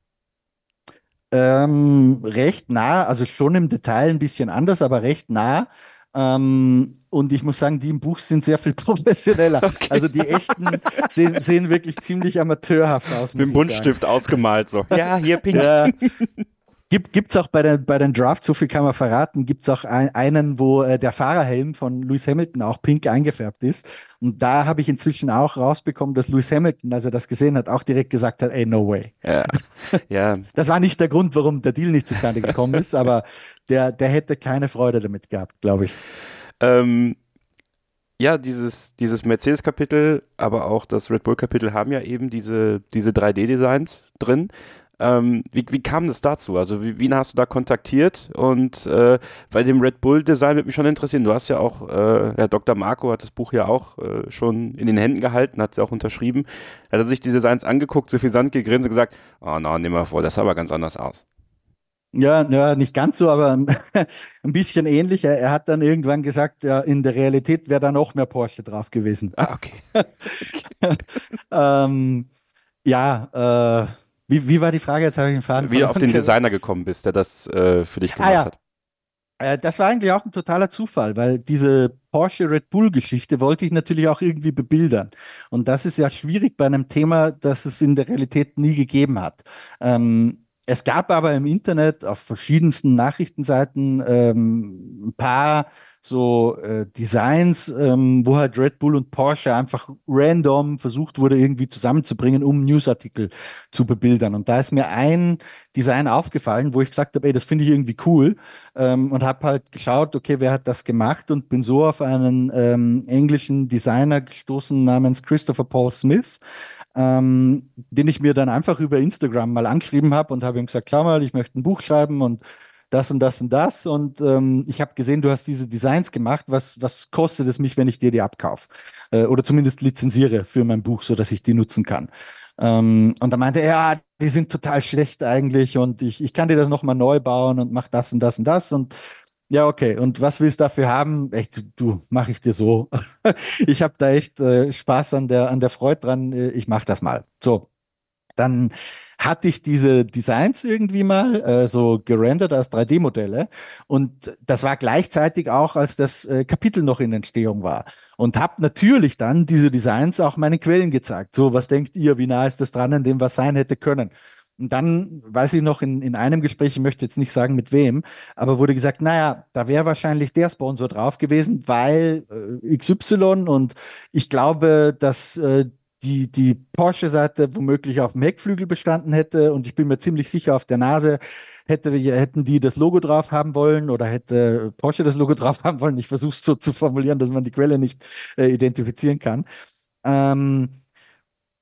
Recht nah, also schon im Detail ein bisschen anders, aber recht nah. Und ich muss sagen, die im Buch sind sehr viel professioneller. Okay. Also die echten sehen wirklich ziemlich amateurhaft aus. Mit dem muss ich Buntstift ausgemalt so. Ja, hier pink. sagen. Ja. Gibt's auch bei den Drafts, so viel kann man verraten, gibt's auch einen, wo der Fahrerhelm von Lewis Hamilton auch pink eingefärbt ist. Und da habe ich inzwischen auch rausbekommen, dass Lewis Hamilton, als er das gesehen hat, auch direkt gesagt hat, ey, no way. Ja. Ja. Das war nicht der Grund, warum der Deal nicht zustande gekommen ist, aber der hätte keine Freude damit gehabt, glaube ich. Ja, dieses Mercedes-Kapitel, aber auch das Red Bull-Kapitel haben ja eben diese 3D-Designs drin. Wie kam das dazu? Also wen hast du da kontaktiert? Und bei dem Red Bull-Design würde mich schon interessieren. Du hast ja auch, Herr Dr. Marco hat das Buch ja auch schon in den Händen gehalten, hat es ja auch unterschrieben. Hat er sich die Designs angeguckt, so viel Sand gegrinst und gesagt, oh no, nimm mal vor, das sah aber ganz anders aus. Ja, nicht ganz so, aber ein bisschen ähnlich. Er hat dann irgendwann gesagt, ja, in der Realität wäre da noch mehr Porsche drauf gewesen. Ah, okay. Ja, wie war die Frage? Jetzt habe ich den Faden Wie du auf den verloren. Designer gekommen bist, der das für dich gemacht ja. hat. Das war eigentlich auch ein totaler Zufall, weil diese Porsche Red Bull-Geschichte wollte ich natürlich auch irgendwie bebildern. Und das ist ja schwierig bei einem Thema, das es in der Realität nie gegeben hat. Es gab aber im Internet auf verschiedensten Nachrichtenseiten ein paar so Designs, wo halt Red Bull und Porsche einfach random versucht wurde, irgendwie zusammenzubringen, um Newsartikel zu bebildern. Und da ist mir ein Design aufgefallen, wo ich gesagt habe, ey, das finde ich irgendwie cool, und habe halt geschaut, okay, wer hat das gemacht, und bin so auf einen englischen Designer gestoßen namens Christopher Paul Smith, den ich mir dann einfach über Instagram mal angeschrieben habe und habe ihm gesagt, schau mal, ich möchte ein Buch schreiben und das und das und das, und ich habe gesehen, du hast diese Designs gemacht, was kostet es mich, wenn ich dir die abkaufe? Oder zumindest lizenziere für mein Buch, sodass ich die nutzen kann. Und da meinte er, ja, die sind total schlecht eigentlich, und ich kann dir das nochmal neu bauen und mach das und das und das, und ja, okay. Und was willst du dafür haben? Echt, du, mache ich dir so. Ich habe da echt Spaß an der Freude dran. Ich mache das mal. So, dann hatte ich diese Designs irgendwie mal so gerendert als 3D-Modelle. Und das war gleichzeitig auch, als das Kapitel noch in Entstehung war. Und habe natürlich dann diese Designs auch meinen Quellen gezeigt. So, was denkt ihr, wie nah ist das dran an dem, was sein hätte können? Und dann weiß ich noch in einem Gespräch, ich möchte jetzt nicht sagen mit wem, aber wurde gesagt, naja, da wäre wahrscheinlich der Sponsor drauf gewesen, weil XY, und ich glaube, dass die Porsche-Seite womöglich auf dem Heckflügel bestanden hätte, und ich bin mir ziemlich sicher, auf der Nase hätten die das Logo drauf haben wollen, oder hätte Porsche das Logo drauf haben wollen. Ich versuche es so zu formulieren, dass man die Quelle nicht identifizieren kann.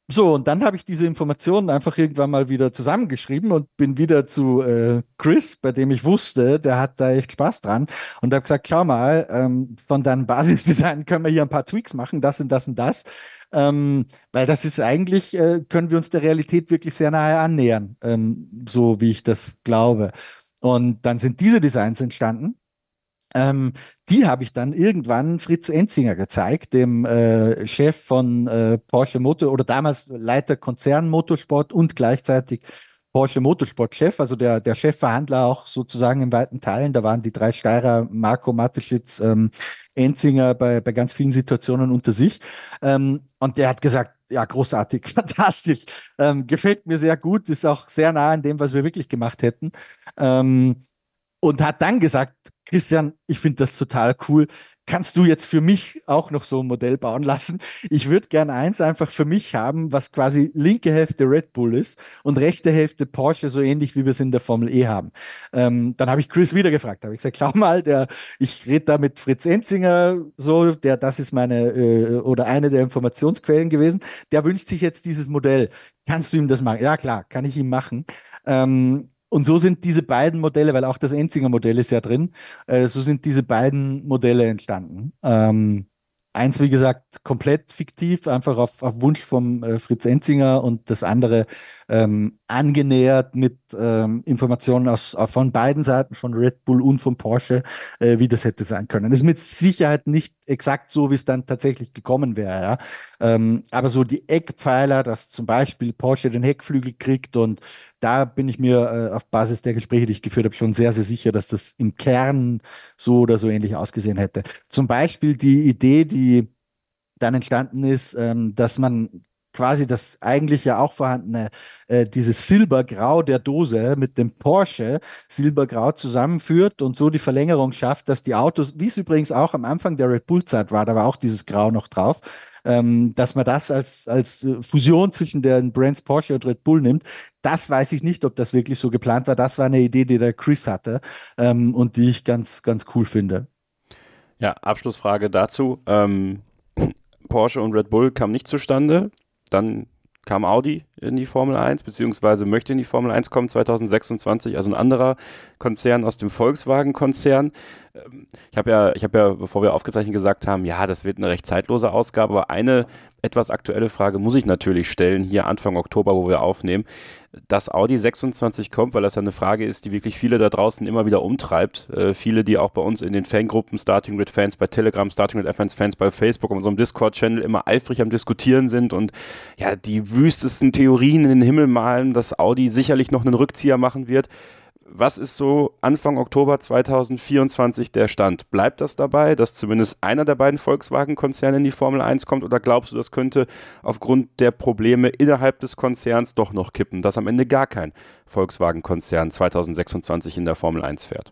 So, und dann habe ich diese Informationen einfach irgendwann mal wieder zusammengeschrieben und bin wieder zu Chris, bei dem ich wusste, der hat da echt Spaß dran und habe gesagt, schau mal, von deinem Basisdesign können wir hier ein paar Tweaks machen, das und das und das. Weil das ist eigentlich, können wir uns der Realität wirklich sehr nahe annähern, so wie ich das glaube. Und dann sind diese Designs entstanden. Ähm, Die habe ich dann irgendwann Fritz Enzinger gezeigt, dem Chef von Porsche Motor oder damals Leiter Konzern Motorsport und gleichzeitig Porsche Motorsport-Chef, also der Chefverhandler auch sozusagen in weiten Teilen. Da waren die drei Steirer, Marco Mateschitz, Enzinger bei ganz vielen Situationen unter sich. Und der hat gesagt, ja, großartig, fantastisch, gefällt mir sehr gut, ist auch sehr nah an dem, was wir wirklich gemacht hätten. Und hat dann gesagt, Christian, ich finde das total cool. Kannst du jetzt für mich auch noch so ein Modell bauen lassen? Ich würde gerne eins einfach für mich haben, was quasi linke Hälfte Red Bull ist und rechte Hälfte Porsche, so ähnlich wie wir es in der Formel E haben. Dann habe ich Chris wieder gefragt. Habe ich gesagt, schau mal, ich rede da mit Fritz Enzinger, so, das ist meine oder eine der Informationsquellen gewesen. Der wünscht sich jetzt dieses Modell. Kannst du ihm das machen? Ja, klar, kann ich ihm machen. Und so sind diese beiden Modelle, weil auch das Enzinger Modell ist ja drin, so sind diese beiden Modelle entstanden. Eins, wie gesagt, komplett fiktiv, einfach auf Wunsch vom Fritz Enzinger und das andere angenähert mit Informationen von beiden Seiten, von Red Bull und von Porsche, wie das hätte sein können. Das ist mit Sicherheit nicht exakt so, wie es dann tatsächlich gekommen wäre. Ja? Aber so die Eckpfeiler, dass zum Beispiel Porsche den Heckflügel kriegt und da bin ich mir auf Basis der Gespräche, die ich geführt habe, schon sehr, sehr sicher, dass das im Kern so oder so ähnlich ausgesehen hätte. Zum Beispiel die Idee, die dann entstanden ist, dass man quasi das eigentlich ja auch vorhandene, dieses Silbergrau der Dose mit dem Porsche Silbergrau zusammenführt und so die Verlängerung schafft, dass die Autos, wie es übrigens auch am Anfang der Red Bull-Zeit war, da war auch dieses Grau noch drauf, dass man das als Fusion zwischen den Brands Porsche und Red Bull nimmt. Das weiß ich nicht, ob das wirklich so geplant war. Das war eine Idee, die der Chris hatte und die ich ganz, ganz cool finde. Ja, Abschlussfrage dazu. Porsche und Red Bull kam nicht zustande. Dann kam Audi in die Formel 1, beziehungsweise möchte in die Formel 1 kommen 2026, also ein anderer Konzern aus dem Volkswagen-Konzern. Ich habe ja, bevor wir aufgezeichnet gesagt haben, ja, das wird eine recht zeitlose Ausgabe, aber eine etwas aktuelle Frage muss ich natürlich stellen, hier Anfang Oktober, wo wir aufnehmen, dass Audi 26 kommt, weil das ja eine Frage ist, die wirklich viele da draußen immer wieder umtreibt. Viele, die auch bei uns in den Fangruppen Starting Grid Fans bei Telegram, Starting Grid F1 Fans bei Facebook und unserem Discord-Channel immer eifrig am Diskutieren sind und ja, die wüstesten Theorien in den Himmel malen, dass Audi sicherlich noch einen Rückzieher machen wird. Was ist so Anfang Oktober 2024 der Stand? Bleibt das dabei, dass zumindest einer der beiden Volkswagen-Konzerne in die Formel 1 kommt oder glaubst du, das könnte aufgrund der Probleme innerhalb des Konzerns doch noch kippen, dass am Ende gar kein Volkswagen-Konzern 2026 in der Formel 1 fährt?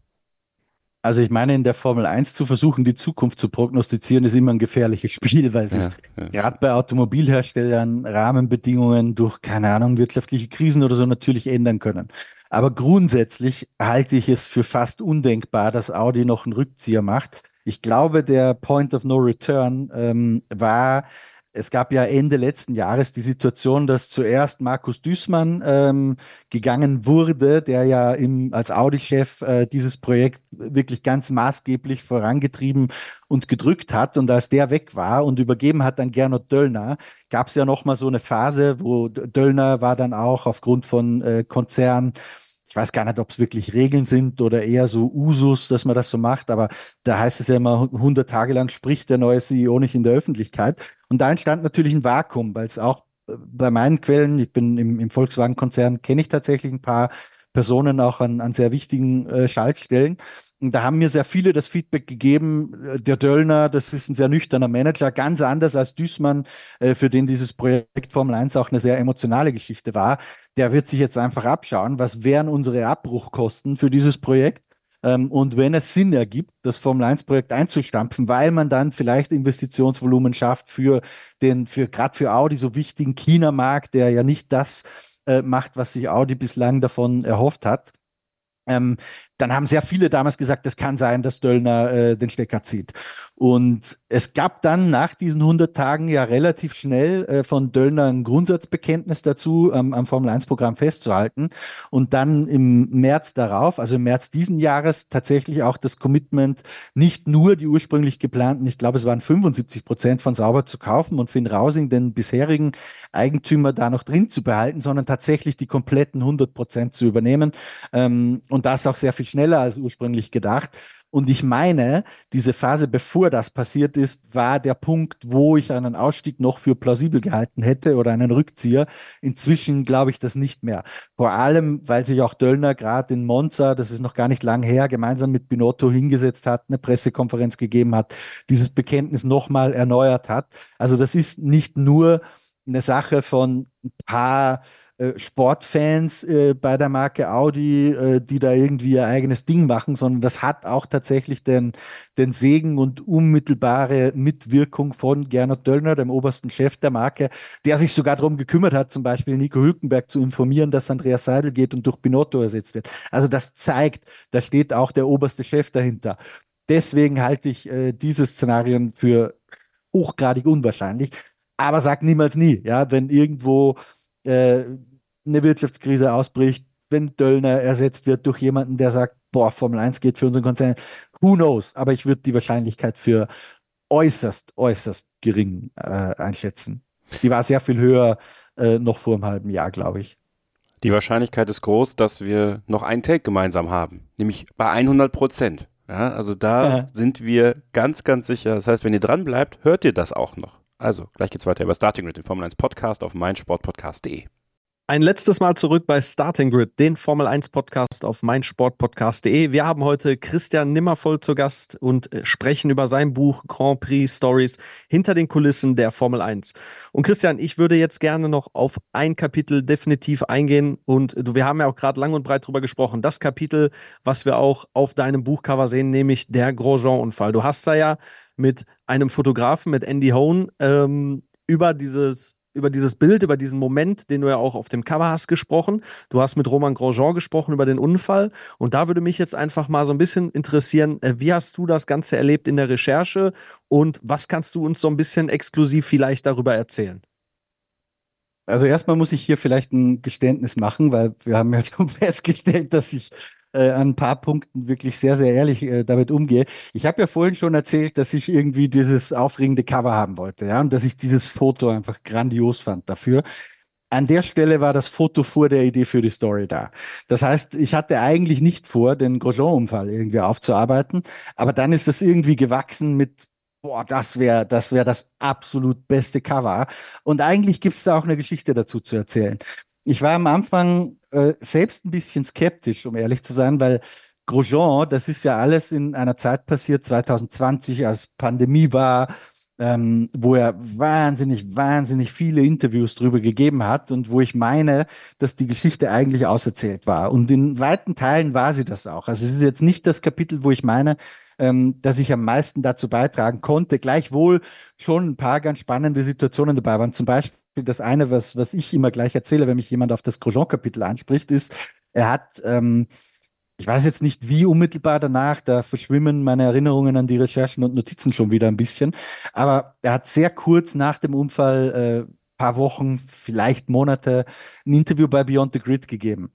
Also ich meine, in der Formel 1 zu versuchen, die Zukunft zu prognostizieren, ist immer ein gefährliches Spiel, weil sich gerade bei Automobilherstellern Rahmenbedingungen durch, keine Ahnung, wirtschaftliche Krisen oder so natürlich ändern können. Aber grundsätzlich halte ich es für fast undenkbar, dass Audi noch einen Rückzieher macht. Ich glaube, der Point of No Return war, es gab ja Ende letzten Jahres die Situation, dass zuerst Markus Duesmann gegangen wurde, der ja als Audi-Chef dieses Projekt wirklich ganz maßgeblich vorangetrieben und gedrückt hat. Und als der weg war und übergeben hat an Gernot Döllner, gab es ja noch mal so eine Phase, wo Döllner war dann auch aufgrund von Konzern. Ich weiß gar nicht, ob es wirklich Regeln sind oder eher so Usus, dass man das so macht, aber da heißt es ja immer, 100 Tage lang spricht der neue CEO nicht in der Öffentlichkeit. Und da entstand natürlich ein Vakuum, weil es auch bei meinen Quellen, ich bin im Volkswagen-Konzern, kenne ich tatsächlich ein paar Personen auch an sehr wichtigen Schaltstellen. Und da haben mir sehr viele das Feedback gegeben, der Döllner, das ist ein sehr nüchterner Manager, ganz anders als Duesmann, für den dieses Projekt Formel 1 auch eine sehr emotionale Geschichte war. Der wird sich jetzt einfach abschauen, was wären unsere Abbruchkosten für dieses Projekt. Und wenn es Sinn ergibt, das Formel-1-Projekt einzustampfen, weil man dann vielleicht Investitionsvolumen schafft gerade für Audi so wichtigen China-Markt, der ja nicht das macht, was sich Audi bislang davon erhofft hat, dann haben sehr viele damals gesagt, es kann sein, dass Döllner den Stecker zieht. Und es gab dann nach diesen 100 Tagen ja relativ schnell von Döllner ein Grundsatzbekenntnis dazu, am Formel-1-Programm festzuhalten. Und dann im März darauf, also im März diesen Jahres, tatsächlich auch das Commitment, nicht nur die ursprünglich geplanten, ich glaube, es waren 75% von Sauber zu kaufen und Finn Rausing, den bisherigen Eigentümer, da noch drin zu behalten, sondern tatsächlich die kompletten 100% zu übernehmen. Und das auch sehr viel schneller als ursprünglich gedacht. Und ich meine, diese Phase, bevor das passiert ist, war der Punkt, wo ich einen Ausstieg noch für plausibel gehalten hätte oder einen Rückzieher. Inzwischen glaube ich das nicht mehr. Vor allem, weil sich auch Döllner gerade in Monza, das ist noch gar nicht lang her, gemeinsam mit Binotto hingesetzt hat, eine Pressekonferenz gegeben hat, dieses Bekenntnis nochmal erneuert hat. Also das ist nicht nur eine Sache von ein paar Sportfans bei der Marke Audi, die da irgendwie ihr eigenes Ding machen, sondern das hat auch tatsächlich den Segen und unmittelbare Mitwirkung von Gernot Döllner, dem obersten Chef der Marke, der sich sogar darum gekümmert hat, zum Beispiel Nico Hülkenberg zu informieren, dass Andreas Seidel geht und durch Binotto ersetzt wird. Also das zeigt, da steht auch der oberste Chef dahinter. Deswegen halte ich dieses Szenario für hochgradig unwahrscheinlich, aber sag niemals nie, ja, wenn irgendwo eine Wirtschaftskrise ausbricht, wenn Döllner ersetzt wird durch jemanden, der sagt, boah, Formel 1 geht für unseren Konzern, who knows, aber ich würde die Wahrscheinlichkeit für äußerst, äußerst gering einschätzen. Die war sehr viel höher noch vor einem halben Jahr, glaube ich. Die Wahrscheinlichkeit ist groß, dass wir noch einen Take gemeinsam haben, nämlich bei 100%. Ja, also da sind wir ganz, ganz sicher. Das heißt, wenn ihr dran bleibt, hört ihr das auch noch. Also, gleich geht's weiter über Starting Grid, den Formel 1 Podcast auf meinsportpodcast.de. Ein letztes Mal zurück bei Starting Grid, den Formel 1 Podcast auf meinsportpodcast.de. Wir haben heute Christian Nimmervoll zu Gast und sprechen über sein Buch Grand Prix Stories hinter den Kulissen der Formel 1. Und Christian, ich würde jetzt gerne noch auf ein Kapitel definitiv eingehen und wir haben ja auch gerade lang und breit drüber gesprochen. Das Kapitel, was wir auch auf deinem Buchcover sehen, nämlich der Grosjean-Unfall. Du hast da ja mit einem Fotografen, mit Andy Hone, über dieses Bild, über diesen Moment, den du ja auch auf dem Cover hast, gesprochen. Du hast mit Romain Grosjean gesprochen über den Unfall. Und da würde mich jetzt einfach mal so ein bisschen interessieren, wie hast du das Ganze erlebt in der Recherche und was kannst du uns so ein bisschen exklusiv vielleicht darüber erzählen? Also erstmal muss ich hier vielleicht ein Geständnis machen, weil wir haben ja schon festgestellt, dass ich an ein paar Punkten wirklich sehr, sehr ehrlich damit umgehe. Ich habe ja vorhin schon erzählt, dass ich irgendwie dieses aufregende Cover haben wollte, ja, und dass ich dieses Foto einfach grandios fand dafür. An der Stelle war das Foto vor der Idee für die Story da. Das heißt, ich hatte eigentlich nicht vor, den Grosjean-Unfall irgendwie aufzuarbeiten, aber dann ist das irgendwie gewachsen mit, boah, das wäre das absolut beste Cover. Und eigentlich gibt es da auch eine Geschichte dazu zu erzählen. Ich war am Anfang selbst ein bisschen skeptisch, um ehrlich zu sein, weil Grosjean, das ist ja alles in einer Zeit passiert, 2020, als Pandemie war, wo er wahnsinnig, wahnsinnig viele Interviews drüber gegeben hat und wo ich meine, dass die Geschichte eigentlich auserzählt war. Und in weiten Teilen war sie das auch. Also es ist jetzt nicht das Kapitel, wo ich meine, dass ich am meisten dazu beitragen konnte. Gleichwohl schon ein paar ganz spannende Situationen dabei waren. Zum Beispiel das eine, was ich immer gleich erzähle, wenn mich jemand auf das Grosjean-Kapitel anspricht, ist, er hat, ich weiß jetzt nicht, wie unmittelbar danach, da verschwimmen meine Erinnerungen an die Recherchen und Notizen schon wieder ein bisschen, aber er hat sehr kurz nach dem Unfall, paar Wochen, vielleicht Monate, ein Interview bei Beyond the Grid gegeben.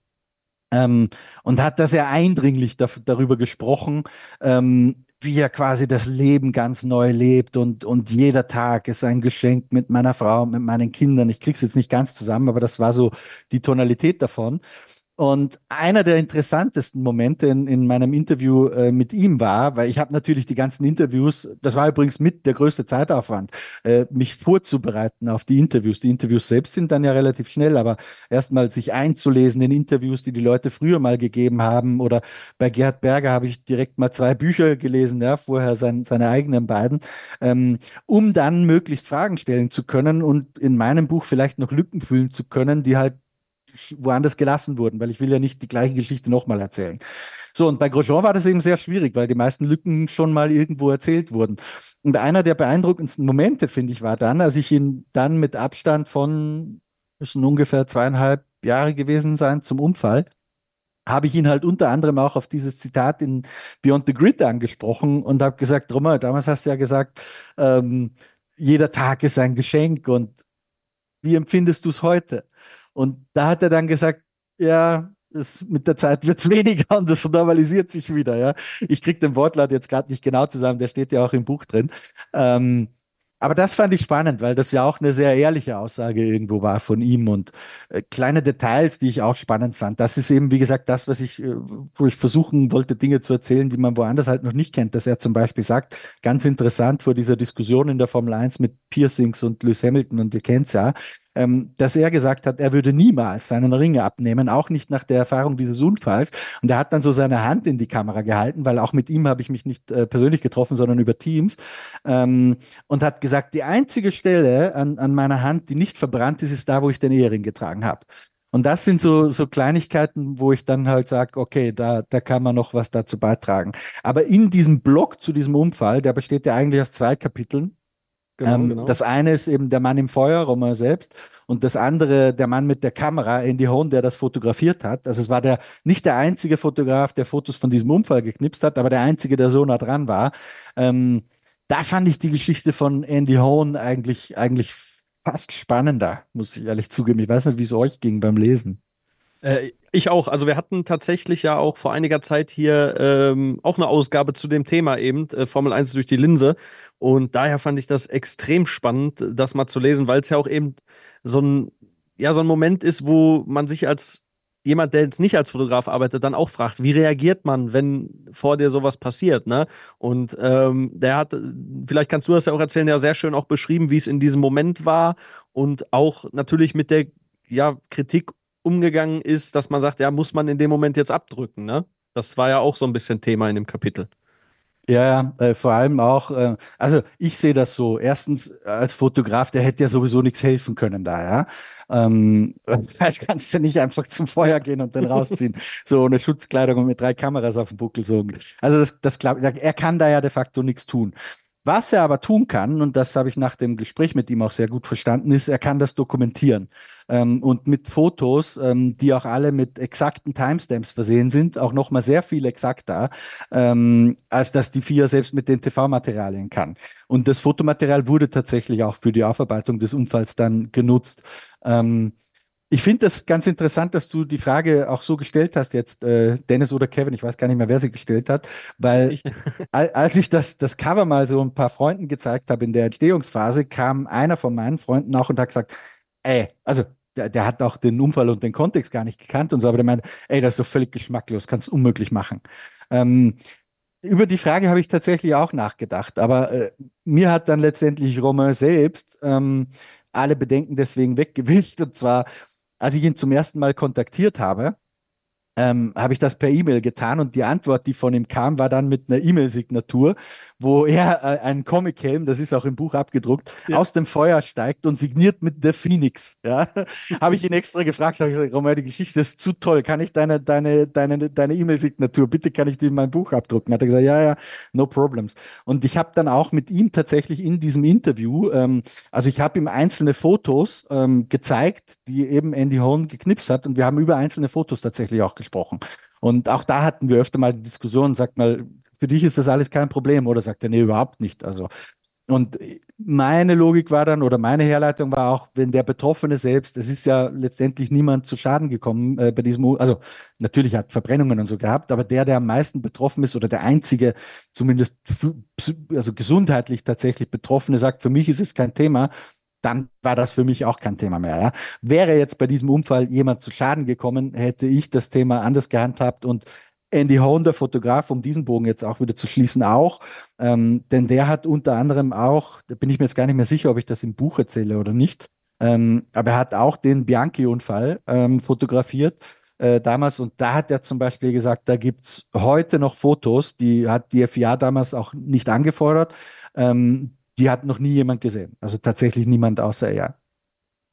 Und hat da sehr eindringlich darüber gesprochen, wie er quasi das Leben ganz neu lebt und jeder Tag ist ein Geschenk mit meiner Frau, mit meinen Kindern. Ich krieg's jetzt nicht ganz zusammen, aber das war so die Tonalität davon. Und einer der interessantesten Momente in meinem Interview mit ihm war, weil ich habe natürlich die ganzen Interviews, das war übrigens mit der größte Zeitaufwand, mich vorzubereiten auf die Interviews. Die Interviews selbst sind dann ja relativ schnell, aber erstmal sich einzulesen in Interviews, die Leute früher mal gegeben haben. Oder bei Gerhard Berger habe ich direkt mal 2 Bücher gelesen, ja, vorher seine eigenen beiden, um dann möglichst Fragen stellen zu können und in meinem Buch vielleicht noch Lücken füllen zu können, die halt woanders gelassen wurden, weil ich will ja nicht die gleiche Geschichte nochmal erzählen. So, und bei Grosjean war das eben sehr schwierig, weil die meisten Lücken schon mal irgendwo erzählt wurden. Und einer der beeindruckendsten Momente, finde ich, war dann, als ich ihn dann mit Abstand von, müssen ungefähr 2,5 Jahre gewesen sein zum Unfall, habe ich ihn halt unter anderem auch auf dieses Zitat in Beyond the Grid angesprochen und habe gesagt, Roman, damals hast du ja gesagt, jeder Tag ist ein Geschenk und wie empfindest du es heute? Und da hat er dann gesagt, ja, mit der Zeit wird es weniger und das normalisiert sich wieder. Ja. Ich kriege den Wortlaut jetzt gerade nicht genau zusammen, der steht ja auch im Buch drin. Ähm, aber das fand ich spannend, weil das ja auch eine sehr ehrliche Aussage irgendwo war von ihm und kleine Details, die ich auch spannend fand. Das ist eben, wie gesagt, das, wo ich versuchen wollte, Dinge zu erzählen, die man woanders halt noch nicht kennt. Dass er zum Beispiel sagt, ganz interessant vor dieser Diskussion in der Formel 1 mit Piercings und Lewis Hamilton, und wir kennen es ja, dass er gesagt hat, er würde niemals seinen Ring abnehmen, auch nicht nach der Erfahrung dieses Unfalls. Und er hat dann so seine Hand in die Kamera gehalten, weil auch mit ihm habe ich mich nicht persönlich getroffen, sondern über Teams. Und hat gesagt, die einzige Stelle an meiner Hand, die nicht verbrannt ist, ist da, wo ich den Ehering getragen habe. Und das sind so Kleinigkeiten, wo ich dann halt sage, okay, da kann man noch was dazu beitragen. Aber in diesem Blog zu diesem Unfall, der besteht ja eigentlich aus 2 Kapiteln. Genau. Das eine ist eben der Mann im Feuer, Romain selbst, und das andere der Mann mit der Kamera, Andy Hone, der das fotografiert hat. Also es war nicht der einzige Fotograf, der Fotos von diesem Unfall geknipst hat, aber der einzige, der so nah dran war. Da fand ich die Geschichte von Andy Hone eigentlich fast spannender, muss ich ehrlich zugeben. Ich weiß nicht, wie es euch ging beim Lesen. Ich auch. Also wir hatten tatsächlich ja auch vor einiger Zeit hier auch eine Ausgabe zu dem Thema eben, Formel 1 durch die Linse. Und daher fand ich das extrem spannend, das mal zu lesen, weil es ja auch eben so ein Moment ist, wo man sich als jemand, der jetzt nicht als Fotograf arbeitet, dann auch fragt, wie reagiert man, wenn vor dir sowas passiert, ne? Und der hat, vielleicht kannst du das ja auch erzählen, ja sehr schön auch beschrieben, wie es in diesem Moment war und auch natürlich mit der Kritik umgegangen ist, dass man sagt, ja, muss man in dem Moment jetzt abdrücken, ne? Das war ja auch so ein bisschen Thema in dem Kapitel. Ja, vor allem auch, also ich sehe das so. Erstens, als Fotograf, der hätte ja sowieso nichts helfen können da, ja. Weil kannst du nicht einfach zum Feuer gehen und dann rausziehen, so ohne Schutzkleidung und mit 3 Kameras auf dem Buckel. So. Also das glaub, er kann da ja de facto nichts tun. Was er aber tun kann, und das habe ich nach dem Gespräch mit ihm auch sehr gut verstanden, ist, er kann das dokumentieren. Und mit Fotos, die auch alle mit exakten Timestamps versehen sind, auch nochmal sehr viel exakter, als dass die FIA selbst mit den TV-Materialien kann. Und das Fotomaterial wurde tatsächlich auch für die Aufarbeitung des Unfalls dann genutzt. Ich finde das ganz interessant, dass du die Frage auch so gestellt hast jetzt, Dennis oder Kevin, ich weiß gar nicht mehr, wer sie gestellt hat, weil als ich das Cover mal so ein paar Freunden gezeigt habe in der Entstehungsphase, kam einer von meinen Freunden auch und hat gesagt, also der hat auch den Unfall und den Kontext gar nicht gekannt und so, aber der meinte, das ist doch völlig geschmacklos, kannst unmöglich machen. Über die Frage habe ich tatsächlich auch nachgedacht, aber mir hat dann letztendlich Romain selbst alle Bedenken deswegen weggewischt, und zwar als ich ihn zum ersten Mal kontaktiert habe, habe ich das per E-Mail getan und die Antwort, die von ihm kam, war dann mit einer E-Mail-Signatur, wo er einen Comic-Helm, das ist auch im Buch abgedruckt, aus dem Feuer steigt und signiert mit The Phoenix. Ja? Habe ich ihn extra gefragt, habe ich gesagt, Romain, die Geschichte ist zu toll, kann ich deine E-Mail-Signatur, bitte kann ich die in mein Buch abdrucken? Hat er gesagt, ja, no problems. Und ich habe dann auch mit ihm tatsächlich in diesem Interview, also ich habe ihm einzelne Fotos gezeigt, die eben Andy Hone geknipst hat, und wir haben über einzelne Fotos tatsächlich auch gesprochen. Und auch da hatten wir öfter mal die Diskussion, sagt mal, für dich ist das alles kein Problem, oder sagt er, nee, überhaupt nicht. Also, und meine Logik war dann, oder meine Herleitung war auch, wenn der Betroffene selbst, es ist ja letztendlich niemand zu Schaden gekommen bei diesem, also natürlich hat Verbrennungen und so gehabt, aber der am meisten betroffen ist oder der einzige, zumindest also gesundheitlich tatsächlich Betroffene, sagt, für mich ist es kein Thema, dann war das für mich auch kein Thema mehr. Ja? Wäre jetzt bei diesem Unfall jemand zu Schaden gekommen, hätte ich das Thema anders gehandhabt, und Andy Hone, der Fotograf, um diesen Bogen jetzt auch wieder zu schließen, auch, denn der hat unter anderem auch, da bin ich mir jetzt gar nicht mehr sicher, ob ich das im Buch erzähle oder nicht, aber er hat auch den Bianchi-Unfall fotografiert damals, und da hat er zum Beispiel gesagt, da gibt es heute noch Fotos, die hat die FIA damals auch nicht angefordert, die hat noch nie jemand gesehen. Also tatsächlich niemand außer er.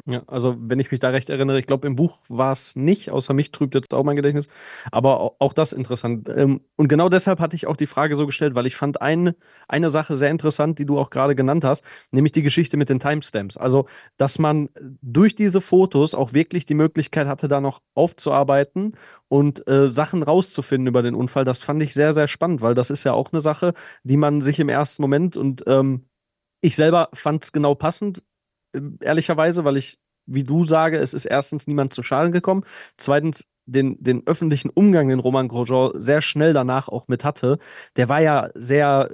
Ja, also wenn ich mich da recht erinnere, ich glaube, im Buch war es nicht, außer mich trübt jetzt auch mein Gedächtnis, aber auch das interessant. Und genau deshalb hatte ich auch die Frage so gestellt, weil ich fand eine Sache sehr interessant, die du auch gerade genannt hast, nämlich die Geschichte mit den Timestamps. Also, dass man durch diese Fotos auch wirklich die Möglichkeit hatte, da noch aufzuarbeiten und Sachen rauszufinden über den Unfall. Das fand ich sehr, sehr spannend, weil das ist ja auch eine Sache, die man sich im ersten Moment und ich selber fand es genau passend, ehrlicherweise, weil ich, wie du sage, es ist erstens niemand zu Schaden gekommen, zweitens den öffentlichen Umgang, den Roman Grosjean sehr schnell danach auch mit hatte, der war ja sehr,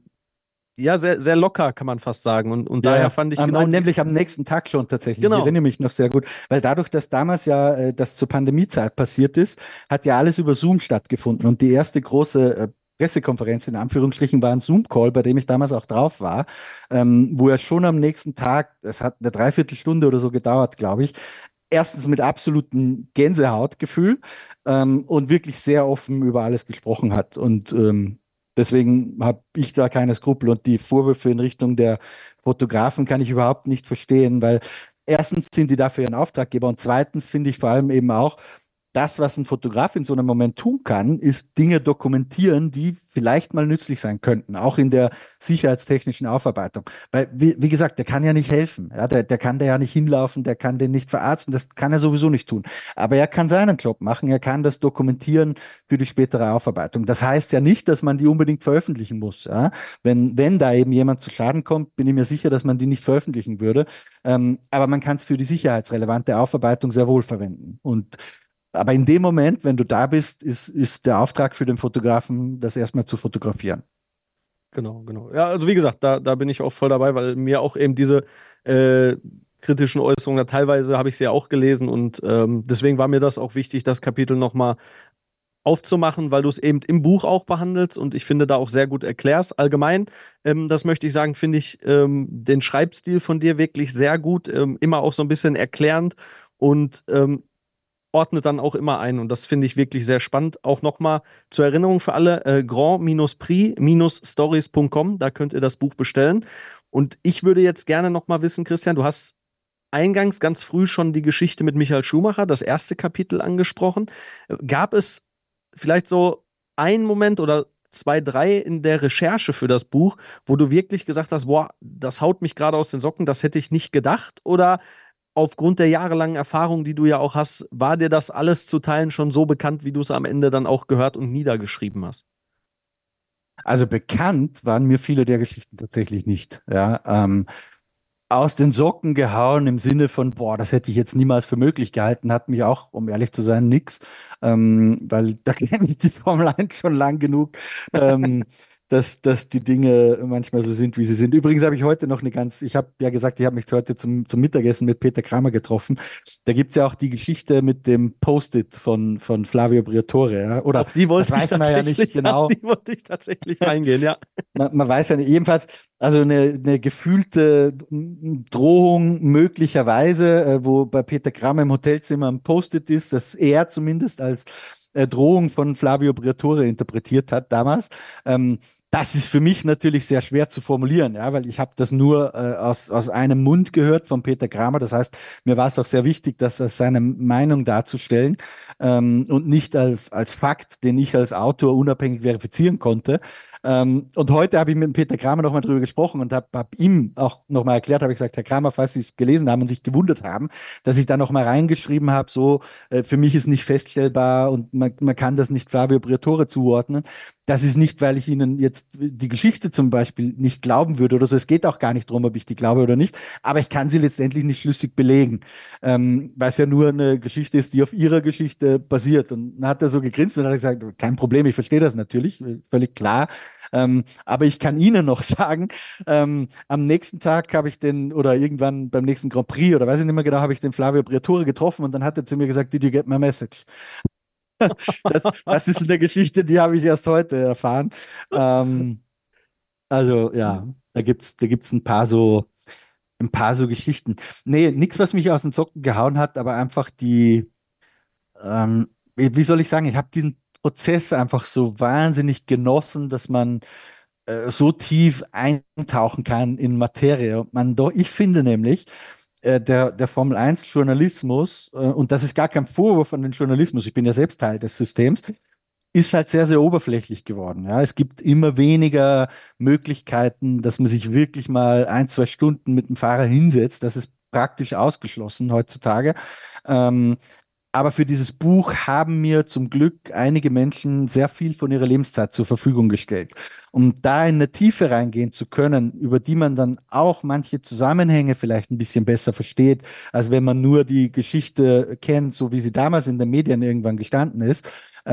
sehr, sehr locker, kann man fast sagen. Und daher fand ich genau. Nämlich am nächsten Tag schon tatsächlich. Genau. Ich erinnere mich noch sehr gut, weil dadurch, dass damals ja das zur Pandemiezeit passiert ist, hat ja alles über Zoom stattgefunden. Und die erste große Pressekonferenz in Anführungsstrichen war ein Zoom-Call, bei dem ich damals auch drauf war, wo er schon am nächsten Tag, das hat eine Dreiviertelstunde oder so gedauert, glaube ich, erstens mit absolutem Gänsehautgefühl und wirklich sehr offen über alles gesprochen hat. Und deswegen habe ich da keine Skrupel und die Vorwürfe in Richtung der Fotografen kann ich überhaupt nicht verstehen, weil erstens sind die dafür ihren Auftraggeber und zweitens finde ich vor allem eben auch, das, was ein Fotograf in so einem Moment tun kann, ist Dinge dokumentieren, die vielleicht mal nützlich sein könnten, auch in der sicherheitstechnischen Aufarbeitung. Weil, wie gesagt, der kann ja nicht helfen. Ja, der kann da ja nicht hinlaufen, der kann den nicht verarzten, das kann er sowieso nicht tun. Aber er kann seinen Job machen, er kann das dokumentieren für die spätere Aufarbeitung. Das heißt ja nicht, dass man die unbedingt veröffentlichen muss. Ja? Wenn da eben jemand zu Schaden kommt, bin ich mir sicher, dass man die nicht veröffentlichen würde. Aber man kann es für die sicherheitsrelevante Aufarbeitung sehr wohl verwenden. Aber in dem Moment, wenn du da bist, ist der Auftrag für den Fotografen, das erstmal zu fotografieren. Genau, genau. Ja, also wie gesagt, da bin ich auch voll dabei, weil mir auch eben diese kritischen Äußerungen, da teilweise habe ich sie ja auch gelesen und deswegen war mir das auch wichtig, das Kapitel nochmal aufzumachen, weil du es eben im Buch auch behandelst und ich finde da auch sehr gut erklärst. Allgemein, das möchte ich sagen, finde ich den Schreibstil von dir wirklich sehr gut, immer auch so ein bisschen erklärend und ordnet dann auch immer ein. Und das finde ich wirklich sehr spannend. Auch nochmal zur Erinnerung für alle, grand-prix-stories.com, da könnt ihr das Buch bestellen. Und ich würde jetzt gerne nochmal wissen, Christian, du hast eingangs ganz früh schon die Geschichte mit Michael Schumacher, das erste Kapitel angesprochen. Gab es vielleicht so einen Moment oder zwei, drei in der Recherche für das Buch, wo du wirklich gesagt hast, boah, das haut mich gerade aus den Socken, das hätte ich nicht gedacht? Oder aufgrund der jahrelangen Erfahrung, die du ja auch hast, war dir das alles zu Teilen schon so bekannt, wie du es am Ende dann auch gehört und niedergeschrieben hast? Also bekannt waren mir viele der Geschichten tatsächlich nicht. Ja, aus den Socken gehauen im Sinne von, boah, das hätte ich jetzt niemals für möglich gehalten, hat mich auch, um ehrlich zu sein, nix, weil da kenne ich die Formel 1 schon lang genug, dass die Dinge manchmal so sind, wie sie sind. Übrigens habe ich heute noch ich habe ja gesagt, ich habe mich heute zum Mittagessen mit Peter Kramer getroffen. Da gibt es ja auch die Geschichte mit dem Post-it von Flavio Briatore. Ja? Oder auf die wollte das weiß man ja nicht genau. Auf die wollte ich tatsächlich reingehen, ja. Man weiß ja nicht, jedenfalls, also eine gefühlte Drohung möglicherweise, wo bei Peter Kramer im Hotelzimmer ein Post-it ist, das er zumindest als Drohung von Flavio Briatore interpretiert hat damals. Das ist für mich natürlich sehr schwer zu formulieren, ja, weil ich habe das nur aus einem Mund gehört von Peter Kramer. Das heißt, mir war es auch sehr wichtig, das als seine Meinung darzustellen und nicht als Fakt, den ich als Autor unabhängig verifizieren konnte. Und heute habe ich mit Peter Kramer nochmal drüber gesprochen und hab ihm auch nochmal erklärt, habe ich gesagt, Herr Kramer, falls Sie es gelesen haben und sich gewundert haben, dass ich da nochmal reingeschrieben habe, so, für mich ist nicht feststellbar und man kann das nicht Flavio Briatore zuordnen. Das ist nicht, weil ich Ihnen jetzt die Geschichte zum Beispiel nicht glauben würde oder so. Es geht auch gar nicht darum, ob ich die glaube oder nicht. Aber ich kann sie letztendlich nicht schlüssig belegen, weil es ja nur eine Geschichte ist, die auf Ihrer Geschichte basiert. Und dann hat er so gegrinst und hat gesagt, kein Problem, ich verstehe das natürlich, völlig klar. Aber ich kann Ihnen noch sagen, am nächsten Tag habe ich oder irgendwann beim nächsten Grand Prix oder weiß ich nicht mehr genau, habe ich den Flavio Briatore getroffen und dann hat er zu mir gesagt, did you get my message? Das ist eine Geschichte, die habe ich erst heute erfahren. Also ja, da gibt's ein paar so Geschichten. Nee, nichts, was mich aus den Socken gehauen hat, aber einfach wie soll ich sagen, ich habe diesen Prozess einfach so wahnsinnig genossen, dass man so tief eintauchen kann in Materie. Ich finde nämlich, der Formel-1-Journalismus, und das ist gar kein Vorwurf an den Journalismus, ich bin ja selbst Teil des Systems, ist halt sehr, sehr oberflächlich geworden. Ja. Es gibt immer weniger Möglichkeiten, dass man sich wirklich mal 1, 2 Stunden mit dem Fahrer hinsetzt. Das ist praktisch ausgeschlossen heutzutage. Ähm, aber für dieses Buch haben mir zum Glück einige Menschen sehr viel von ihrer Lebenszeit zur Verfügung gestellt. Um da in eine Tiefe reingehen zu können, über die man dann auch manche Zusammenhänge vielleicht ein bisschen besser versteht, als wenn man nur die Geschichte kennt, so wie sie damals in den Medien irgendwann gestanden ist.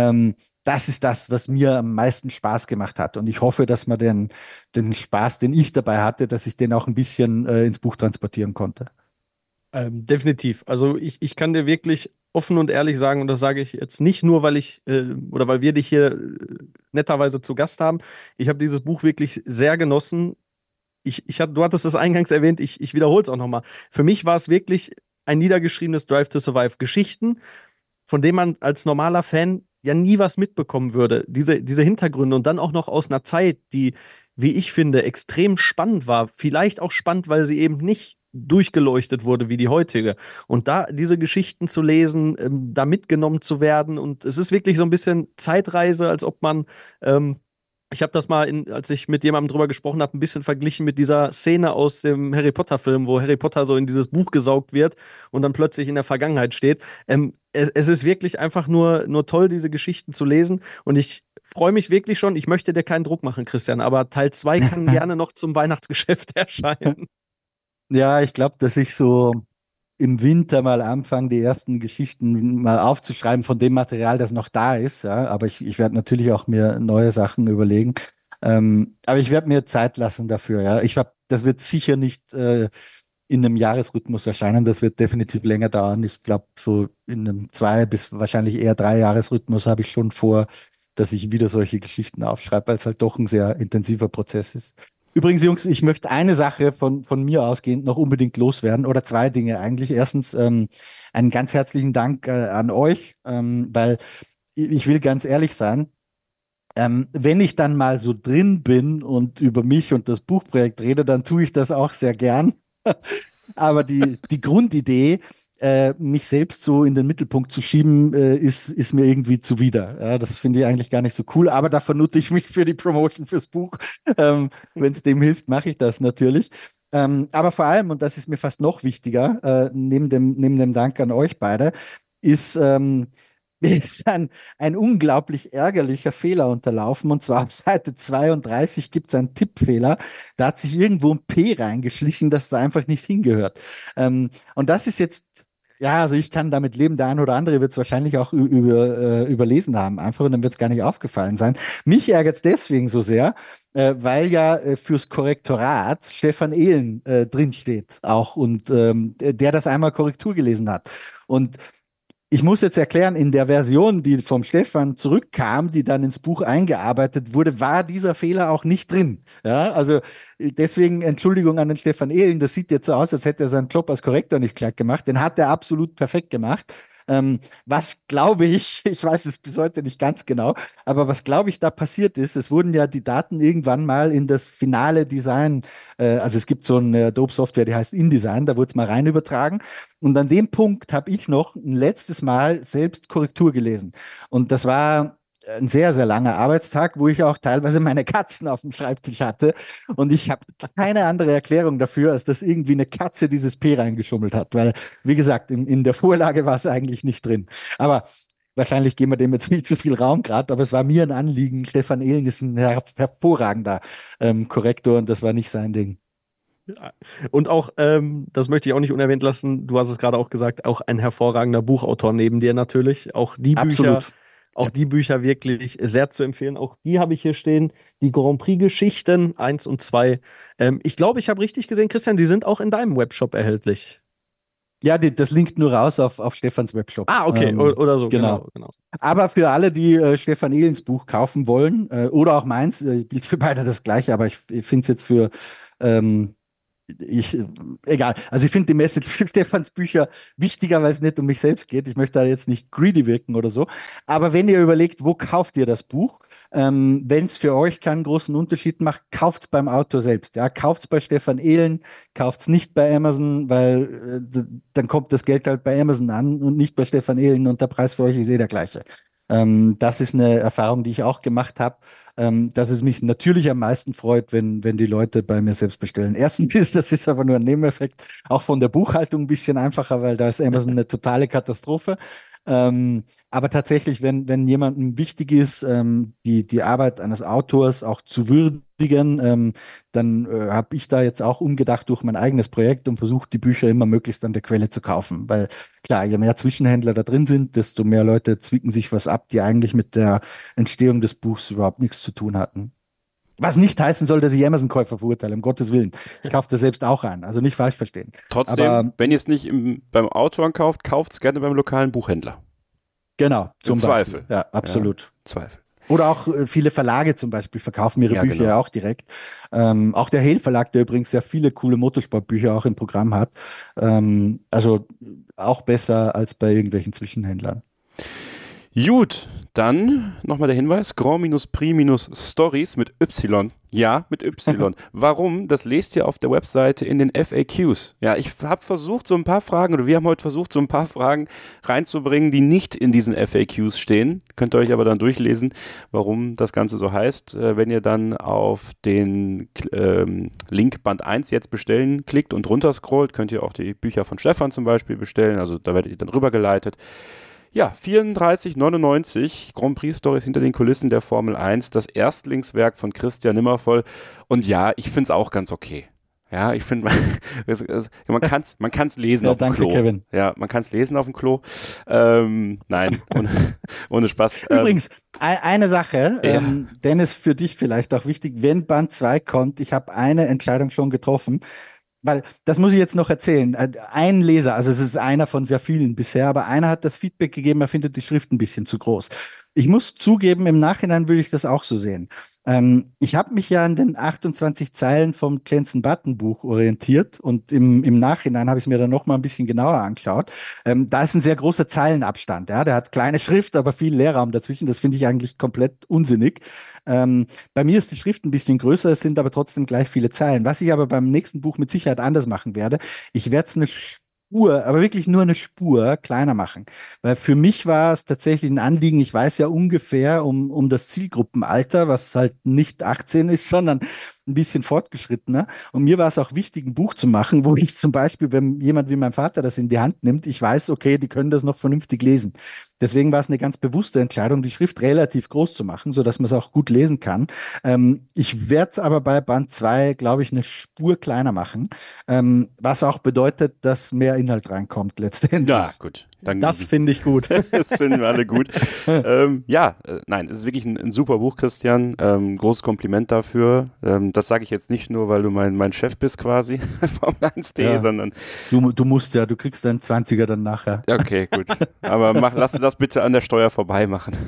Das ist das, was mir am meisten Spaß gemacht hat. Und ich hoffe, dass man den Spaß, den ich dabei hatte, dass ich den auch ein bisschen ins Buch transportieren konnte. Definitiv. Also ich kann dir wirklich offen und ehrlich sagen, und das sage ich jetzt nicht nur, weil ich oder weil wir dich hier netterweise zu Gast haben. Ich habe dieses Buch wirklich sehr genossen. Du hattest es eingangs erwähnt, ich wiederhole es auch nochmal. Für mich war es wirklich ein niedergeschriebenes Drive to Survive. Geschichten, von denen man als normaler Fan ja nie was mitbekommen würde. Diese Hintergründe und dann auch noch aus einer Zeit, die, wie ich finde, extrem spannend war. Vielleicht auch spannend, weil sie eben nicht durchgeleuchtet wurde wie die heutige. Und da diese Geschichten zu lesen, da mitgenommen zu werden, und es ist wirklich so ein bisschen Zeitreise, als ob man ich habe das mal, als ich mit jemandem drüber gesprochen habe, ein bisschen verglichen mit dieser Szene aus dem Harry Potter-Film, wo Harry Potter so in dieses Buch gesaugt wird und dann plötzlich in der Vergangenheit steht. Es ist wirklich einfach nur toll, diese Geschichten zu lesen. Und ich freue mich wirklich schon. Ich möchte dir keinen Druck machen, Christian, aber Teil 2 kann gerne noch zum Weihnachtsgeschäft erscheinen. Ja, ich glaube, dass ich so im Winter mal anfange, die ersten Geschichten mal aufzuschreiben von dem Material, das noch da ist. Ja, aber ich werde natürlich auch mir neue Sachen überlegen. Aber ich werde mir Zeit lassen dafür. Ja, das wird sicher nicht in einem Jahresrhythmus erscheinen. Das wird definitiv länger dauern. Ich glaube, so in einem 2 bis wahrscheinlich eher 3 Jahresrhythmus habe ich schon vor, dass ich wieder solche Geschichten aufschreibe, weil es halt doch ein sehr intensiver Prozess ist. Übrigens, Jungs, ich möchte eine Sache von mir ausgehend noch unbedingt loswerden, oder 2 Dinge eigentlich. Erstens, einen ganz herzlichen Dank an euch, weil ich will ganz ehrlich sein, wenn ich dann mal so drin bin und über mich und das Buchprojekt rede, dann tue ich das auch sehr gern. Aber die Grundidee, mich selbst so in den Mittelpunkt zu schieben, ist mir irgendwie zuwider. Ja, das finde ich eigentlich gar nicht so cool, aber da vernute ich mich für die Promotion fürs Buch. Wenn es dem hilft, mache ich das natürlich. Aber vor allem, und das ist mir fast noch wichtiger, neben dem Dank an euch beide, ist, mir ist ein unglaublich ärgerlicher Fehler unterlaufen. Und zwar auf Seite 32 gibt es einen Tippfehler. Da hat sich irgendwo ein P reingeschlichen, das da einfach nicht hingehört. Und das ist jetzt, ja, also ich kann damit leben. Der eine oder andere wird es wahrscheinlich auch überlesen haben, einfach, und dann wird es gar nicht aufgefallen sein. Mich ärgert es deswegen so sehr, weil ja fürs Korrektorat Stefan Ehlen drinsteht auch, und der das einmal Korrektur gelesen hat. Und ich muss jetzt erklären, in der Version, die vom Stefan zurückkam, die dann ins Buch eingearbeitet wurde, war dieser Fehler auch nicht drin. Ja, also deswegen Entschuldigung an den Stefan Ehlen. Das sieht jetzt so aus, als hätte er seinen Job als Korrektor nicht klar gemacht. Den hat er absolut perfekt gemacht. Was glaube ich weiß es bis heute nicht ganz genau, aber was glaube ich da passiert ist, es wurden ja die Daten irgendwann mal in das finale Design, also es gibt so eine Adobe-Software, die heißt InDesign, da wurde es mal rein übertragen, und an dem Punkt habe ich noch ein letztes Mal selbst Korrektur gelesen, und das war ein sehr, sehr langer Arbeitstag, wo ich auch teilweise meine Katzen auf dem Schreibtisch hatte. Und ich habe keine andere Erklärung dafür, als dass irgendwie eine Katze dieses P reingeschummelt hat. Weil, wie gesagt, in der Vorlage war es eigentlich nicht drin. Aber wahrscheinlich geben wir dem jetzt nicht zu viel Raum gerade. Aber es war mir ein Anliegen. Stefan Ehlen ist ein hervorragender Korrektor, und das war nicht sein Ding. Und auch, das möchte ich auch nicht unerwähnt lassen, du hast es gerade auch gesagt, auch ein hervorragender Buchautor neben dir natürlich. Auch die Bücher. Absolut. Auch die Bücher wirklich sehr zu empfehlen. Auch die habe ich hier stehen. Die Grand Prix-Geschichten 1 und 2. Ich glaube, ich habe richtig gesehen, Christian, die sind auch in deinem Webshop erhältlich. Ja, das linkt nur raus auf Stefans Webshop. Ah, okay, oder so. Genau. Aber für alle, die Stefan Ehlens Buch kaufen wollen, oder auch meins, gilt für beide das Gleiche, aber ich finde es jetzt für egal. Also ich finde die Message für Stefans Bücher wichtiger, weil es nicht um mich selbst geht. Ich möchte da jetzt nicht greedy wirken oder so. Aber wenn ihr überlegt, wo kauft ihr das Buch? Wenn es für euch keinen großen Unterschied macht, kauft es beim Autor selbst. Ja? Kauft es bei Stefan Ehlen, kauft es nicht bei Amazon, weil dann kommt das Geld halt bei Amazon an und nicht bei Stefan Ehlen und der Preis für euch ist der gleiche. Das ist eine Erfahrung, die ich auch gemacht habe, dass es mich natürlich am meisten freut, wenn die Leute bei mir selbst bestellen. Erstens das ist aber nur ein Nebeneffekt, auch von der Buchhaltung ein bisschen einfacher, weil da ist Amazon eine totale Katastrophe. Aber tatsächlich, wenn jemandem wichtig ist, die Arbeit eines Autors auch zu würdigen, dann habe ich da jetzt auch umgedacht durch mein eigenes Projekt und versucht, die Bücher immer möglichst an der Quelle zu kaufen. Weil klar, je mehr Zwischenhändler da drin sind, desto mehr Leute zwicken sich was ab, die eigentlich mit der Entstehung des Buchs überhaupt nichts zu tun hatten. Was nicht heißen soll, dass ich Amazon-Käufer verurteile, um Gottes Willen. Ich kaufe das selbst auch ein, also nicht falsch verstehen. Trotzdem, Aber, wenn ihr es nicht beim Autoren kauft, kauft es gerne beim lokalen Buchhändler. Genau, zum Zweifel. Beispiel. Ja, absolut. Ja, Zweifel. Oder auch viele Verlage zum Beispiel verkaufen ihre Bücher ja auch direkt. Auch der Hale Verlag, der übrigens sehr viele coole Motorsportbücher auch im Programm hat. Also auch besser als bei irgendwelchen Zwischenhändlern. Gut, dann nochmal der Hinweis, Grand-Prix-Stories mit Y. Ja, mit Y. Warum? Das lest ihr auf der Webseite in den FAQs. Ja, ich habe versucht, so ein paar Fragen, oder wir haben heute versucht, so ein paar Fragen reinzubringen, die nicht in diesen FAQs stehen. Könnt ihr euch aber dann durchlesen, warum das Ganze so heißt. Wenn ihr dann auf den Link Band 1 jetzt bestellen klickt und runterscrollt, könnt ihr auch die Bücher von Stefan zum Beispiel bestellen. Also da werdet ihr dann rübergeleitet. Ja, 34,99 Grand Prix Stories hinter den Kulissen der Formel 1, das Erstlingswerk von Christian Nimmervoll. Und ja, ich finde es auch ganz okay. Ja, ich finde, man kann's lesen auf dem Klo. Kevin. Ja, man kann es lesen auf dem Klo. Nein, ohne Spaß. Übrigens, eine Sache, Dennis, für dich vielleicht auch wichtig, wenn Band 2 kommt, ich habe eine Entscheidung schon getroffen. Weil, das muss ich jetzt noch erzählen. Ein Leser, also es ist einer von sehr vielen bisher, aber einer hat das Feedback gegeben, er findet die Schrift ein bisschen zu groß. Ich muss zugeben, im Nachhinein würde ich das auch so sehen. Ich habe mich ja an den 28 Zeilen vom Jensen Button Buch orientiert und im Nachhinein habe ich es mir dann noch mal ein bisschen genauer angeschaut. Da ist ein sehr großer Zeilenabstand. Ja? Der hat kleine Schrift, aber viel Leerraum dazwischen. Das finde ich eigentlich komplett unsinnig. Bei mir ist die Schrift ein bisschen größer, es sind aber trotzdem gleich viele Zeilen. Was ich aber beim nächsten Buch mit Sicherheit anders machen werde, ich werde es eine Spur, aber wirklich nur eine Spur kleiner machen. Weil für mich war es tatsächlich ein Anliegen, ich weiß ja ungefähr um das Zielgruppenalter, was halt nicht 18 ist, sondern ein bisschen fortgeschrittener. Und mir war es auch wichtig, ein Buch zu machen, wo ich zum Beispiel, wenn jemand wie mein Vater das in die Hand nimmt, ich weiß, okay, die können das noch vernünftig lesen. Deswegen war es eine ganz bewusste Entscheidung, die Schrift relativ groß zu machen, sodass man es auch gut lesen kann. Ich werde es aber bei Band 2, glaube ich, eine Spur kleiner machen, was auch bedeutet, dass mehr Inhalt reinkommt letztendlich. Ja, gut. Das finde ich gut. Das finden wir alle gut. Nein, es ist wirklich ein super Buch, Christian. Großes Kompliment dafür. Das sage ich jetzt nicht nur, weil du mein Chef bist quasi, Formel 1.de, sondern... Du musst ja, du kriegst deinen 20er dann nachher. Okay, gut. Aber lass das bitte an der Steuer vorbei machen.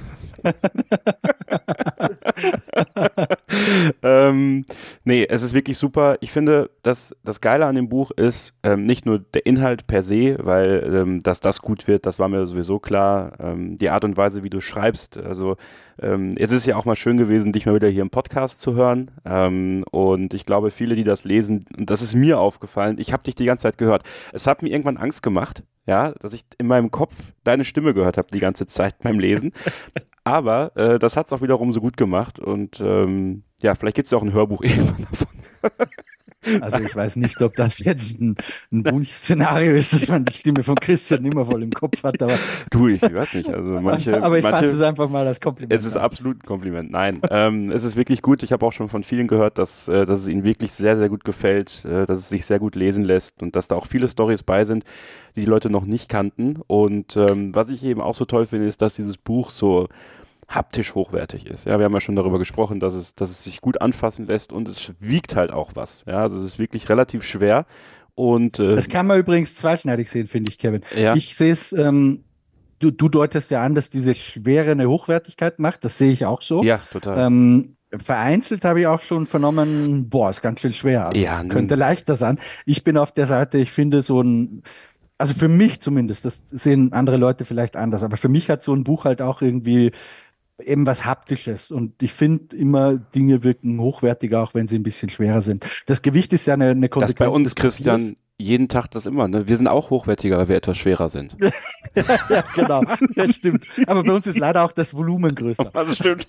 Nee, es ist wirklich super. Ich finde, das Geile an dem Buch ist nicht nur der Inhalt per se, weil dass das gut wird, das war mir sowieso klar. Die Art und Weise, wie du schreibst, also es ist ja auch mal schön gewesen, dich mal wieder hier im Podcast zu hören. Und ich glaube, viele, die das lesen, und das ist mir aufgefallen, ich habe dich die ganze Zeit gehört. Es hat mir irgendwann Angst gemacht, ja, dass ich in meinem Kopf deine Stimme gehört habe die ganze Zeit beim Lesen. Aber das hat es auch wiederum so gut gemacht. Und vielleicht gibt es ja auch ein Hörbuch irgendwann davon. Also ich weiß nicht, ob das jetzt ein Wunschszenario ist, dass man die Stimme von Christian Nimmervoll im Kopf hat, aber ich weiß nicht. Also aber ich fasse es einfach mal als Kompliment. Es ist absolut ein Kompliment. Nein, es ist wirklich gut. Ich habe auch schon von vielen gehört, dass es ihnen wirklich sehr, sehr gut gefällt, dass es sich sehr gut lesen lässt und dass da auch viele Storys bei sind, die Leute noch nicht kannten. Und was ich eben auch so toll finde, ist, dass dieses Buch so haptisch hochwertig ist. Ja, wir haben ja schon darüber gesprochen, dass es sich gut anfassen lässt und es wiegt halt auch was. Ja, also es ist wirklich relativ schwer und das kann man übrigens zweischneidig sehen, finde ich, Kevin. Ja. Ich sehe es, du deutest ja an, dass diese Schwere eine Hochwertigkeit macht. Das sehe ich auch so. Ja, total. Vereinzelt habe ich auch schon vernommen, ist ganz schön schwer. Ja, könnte leichter sein. Ich bin auf der Seite, ich finde also für mich zumindest, das sehen andere Leute vielleicht anders, aber für mich hat so ein Buch halt auch irgendwie eben was Haptisches. Und ich finde immer, Dinge wirken hochwertiger, auch wenn sie ein bisschen schwerer sind. Das Gewicht ist ja eine Konsequenz. Das bei uns, des Christian, Papiers. jeden Tag das immer. Ne? Wir sind auch hochwertiger, weil wir etwas schwerer sind. Ja, genau. Das stimmt. Aber bei uns ist leider auch das Volumen größer. Das stimmt.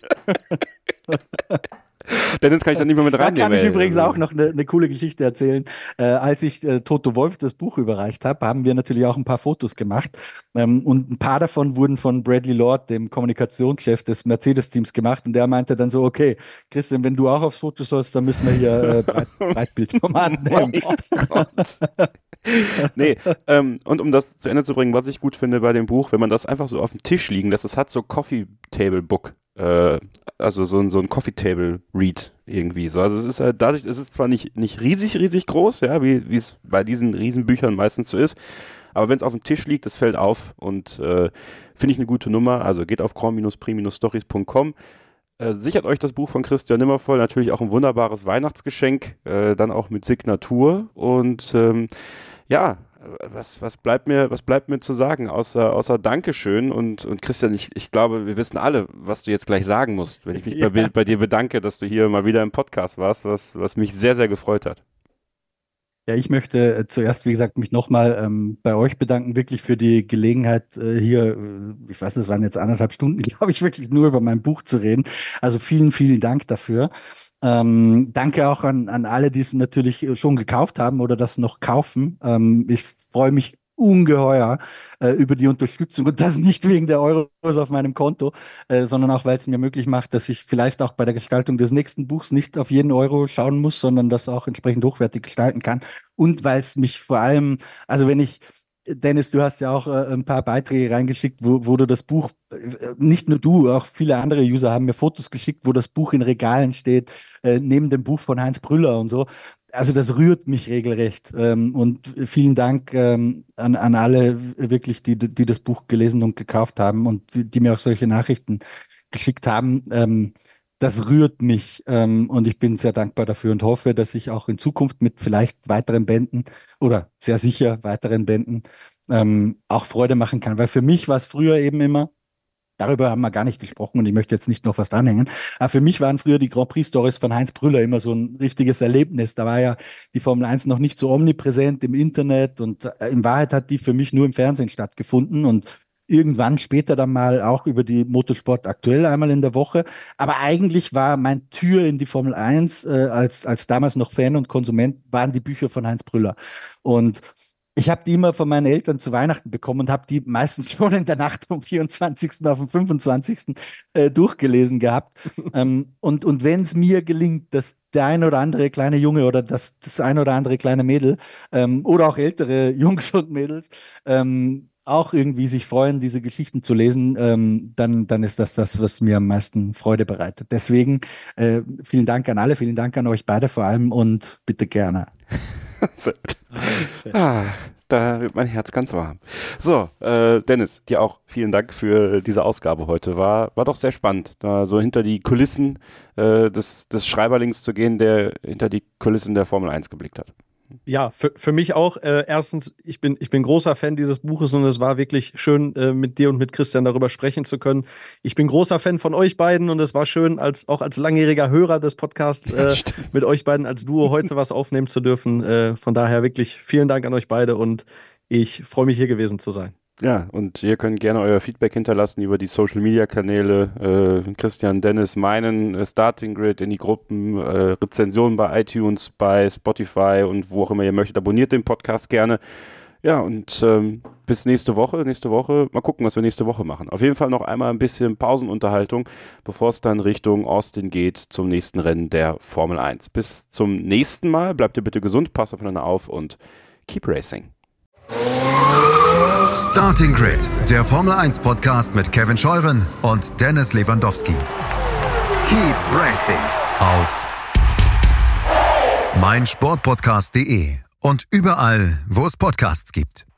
Dennis kann ich dann nicht mehr mit Da reinnehmen. kann ich übrigens auch noch eine coole Geschichte erzählen. Als ich Toto Wolff das Buch überreicht habe, haben wir natürlich auch ein paar Fotos gemacht. Und ein paar davon wurden von Bradley Lord, dem Kommunikationschef des Mercedes-Teams, gemacht. Und der meinte dann so, okay, Christian, wenn du auch aufs Foto sollst, dann müssen wir hier Breitbildformat nehmen. Oh Gott. Nee, und um das zu Ende zu bringen, was ich gut finde bei dem Buch, wenn man das einfach so auf dem Tisch liegen lässt, es hat so Coffee Table Book, also so ein Coffee Table Read irgendwie so. Also es ist halt dadurch, es ist zwar nicht riesig groß, ja, wie es bei diesen Riesenbüchern meistens so ist, aber wenn es auf dem Tisch liegt, es fällt auf und finde ich eine gute Nummer. Also geht auf grand-prix-stories.com. Sichert euch das Buch von Christian Nimmervoll, natürlich auch ein wunderbares Weihnachtsgeschenk, dann auch mit Signatur und was bleibt mir zu sagen, außer Dankeschön und Christian, ich glaube, wir wissen alle, was du jetzt gleich sagen musst, wenn ich mich bei dir bedanke, dass du hier mal wieder im Podcast warst, was mich sehr, sehr gefreut hat. Ja, ich möchte zuerst, wie gesagt, mich nochmal bei euch bedanken, wirklich für die Gelegenheit, hier, ich weiß, es waren jetzt 1,5 Stunden, glaube ich, wirklich nur über mein Buch zu reden. Also vielen, vielen Dank dafür. Danke auch an alle, die es natürlich schon gekauft haben oder das noch kaufen. Ich freue mich ungeheuer über die Unterstützung und das nicht wegen der Euros auf meinem Konto, sondern auch, weil es mir möglich macht, dass ich vielleicht auch bei der Gestaltung des nächsten Buchs nicht auf jeden Euro schauen muss, sondern das auch entsprechend hochwertig gestalten kann und weil es mich vor allem, also wenn ich Dennis, du hast ja auch ein paar Beiträge reingeschickt, wo du das Buch, nicht nur du, auch viele andere User haben mir Fotos geschickt, wo das Buch in Regalen steht, neben dem Buch von Heinz Brüller und so. Also das rührt mich regelrecht. Und vielen Dank an alle wirklich, die das Buch gelesen und gekauft haben und die mir auch solche Nachrichten geschickt haben. Das rührt mich und ich bin sehr dankbar dafür und hoffe, dass ich auch in Zukunft mit vielleicht weiteren Bänden oder sehr sicher weiteren Bänden auch Freude machen kann. Weil für mich war es früher eben immer, darüber haben wir gar nicht gesprochen und ich möchte jetzt nicht noch was dranhängen, aber für mich waren früher die Grand Prix Stories von Heinz Brüller immer so ein richtiges Erlebnis. Da war ja die Formel 1 noch nicht so omnipräsent im Internet und in Wahrheit hat die für mich nur im Fernsehen stattgefunden und irgendwann später dann mal auch über die Motorsport aktuell einmal in der Woche. Aber eigentlich war mein Tür in die Formel 1 als damals noch Fan und Konsument, waren die Bücher von Heinz Brüller. Und ich habe die immer von meinen Eltern zu Weihnachten bekommen und habe die meistens schon in der Nacht vom 24. auf den 25. Durchgelesen gehabt. Und wenn es mir gelingt, dass der ein oder andere kleine Junge oder das ein oder andere kleine Mädel oder auch ältere Jungs und Mädels auch irgendwie sich freuen, diese Geschichten zu lesen, dann ist das, was mir am meisten Freude bereitet. Deswegen vielen Dank an alle, vielen Dank an euch beide vor allem und bitte gerne. Da wird mein Herz ganz warm. So, Dennis, dir auch vielen Dank für diese Ausgabe heute. War doch sehr spannend, da so hinter die Kulissen des Schreiberlings zu gehen, der hinter die Kulissen der Formel 1 geblickt hat. Ja, für mich auch. Erstens, ich bin großer Fan dieses Buches und es war wirklich schön, mit dir und mit Christian darüber sprechen zu können. Ich bin großer Fan von euch beiden und es war schön, auch als langjähriger Hörer des Podcasts mit euch beiden als Duo heute was aufnehmen zu dürfen. Von daher wirklich vielen Dank an euch beide und ich freue mich, hier gewesen zu sein. Ja, und ihr könnt gerne euer Feedback hinterlassen über die Social-Media-Kanäle, Christian, Dennis, meinen, Starting Grid in die Gruppen, Rezensionen bei iTunes, bei Spotify und wo auch immer ihr möchtet. Abonniert den Podcast gerne. Ja, und bis nächste Woche. Mal gucken, was wir nächste Woche machen. Auf jeden Fall noch einmal ein bisschen Pausenunterhaltung, bevor es dann Richtung Austin geht zum nächsten Rennen der Formel 1. Bis zum nächsten Mal. Bleibt ihr bitte gesund, passt aufeinander auf und keep racing. Starting Grid, der Formel 1 Podcast mit Kevin Scheuren und Dennis Lewandowski. Keep racing auf meinsportpodcast.de und überall, wo es Podcasts gibt.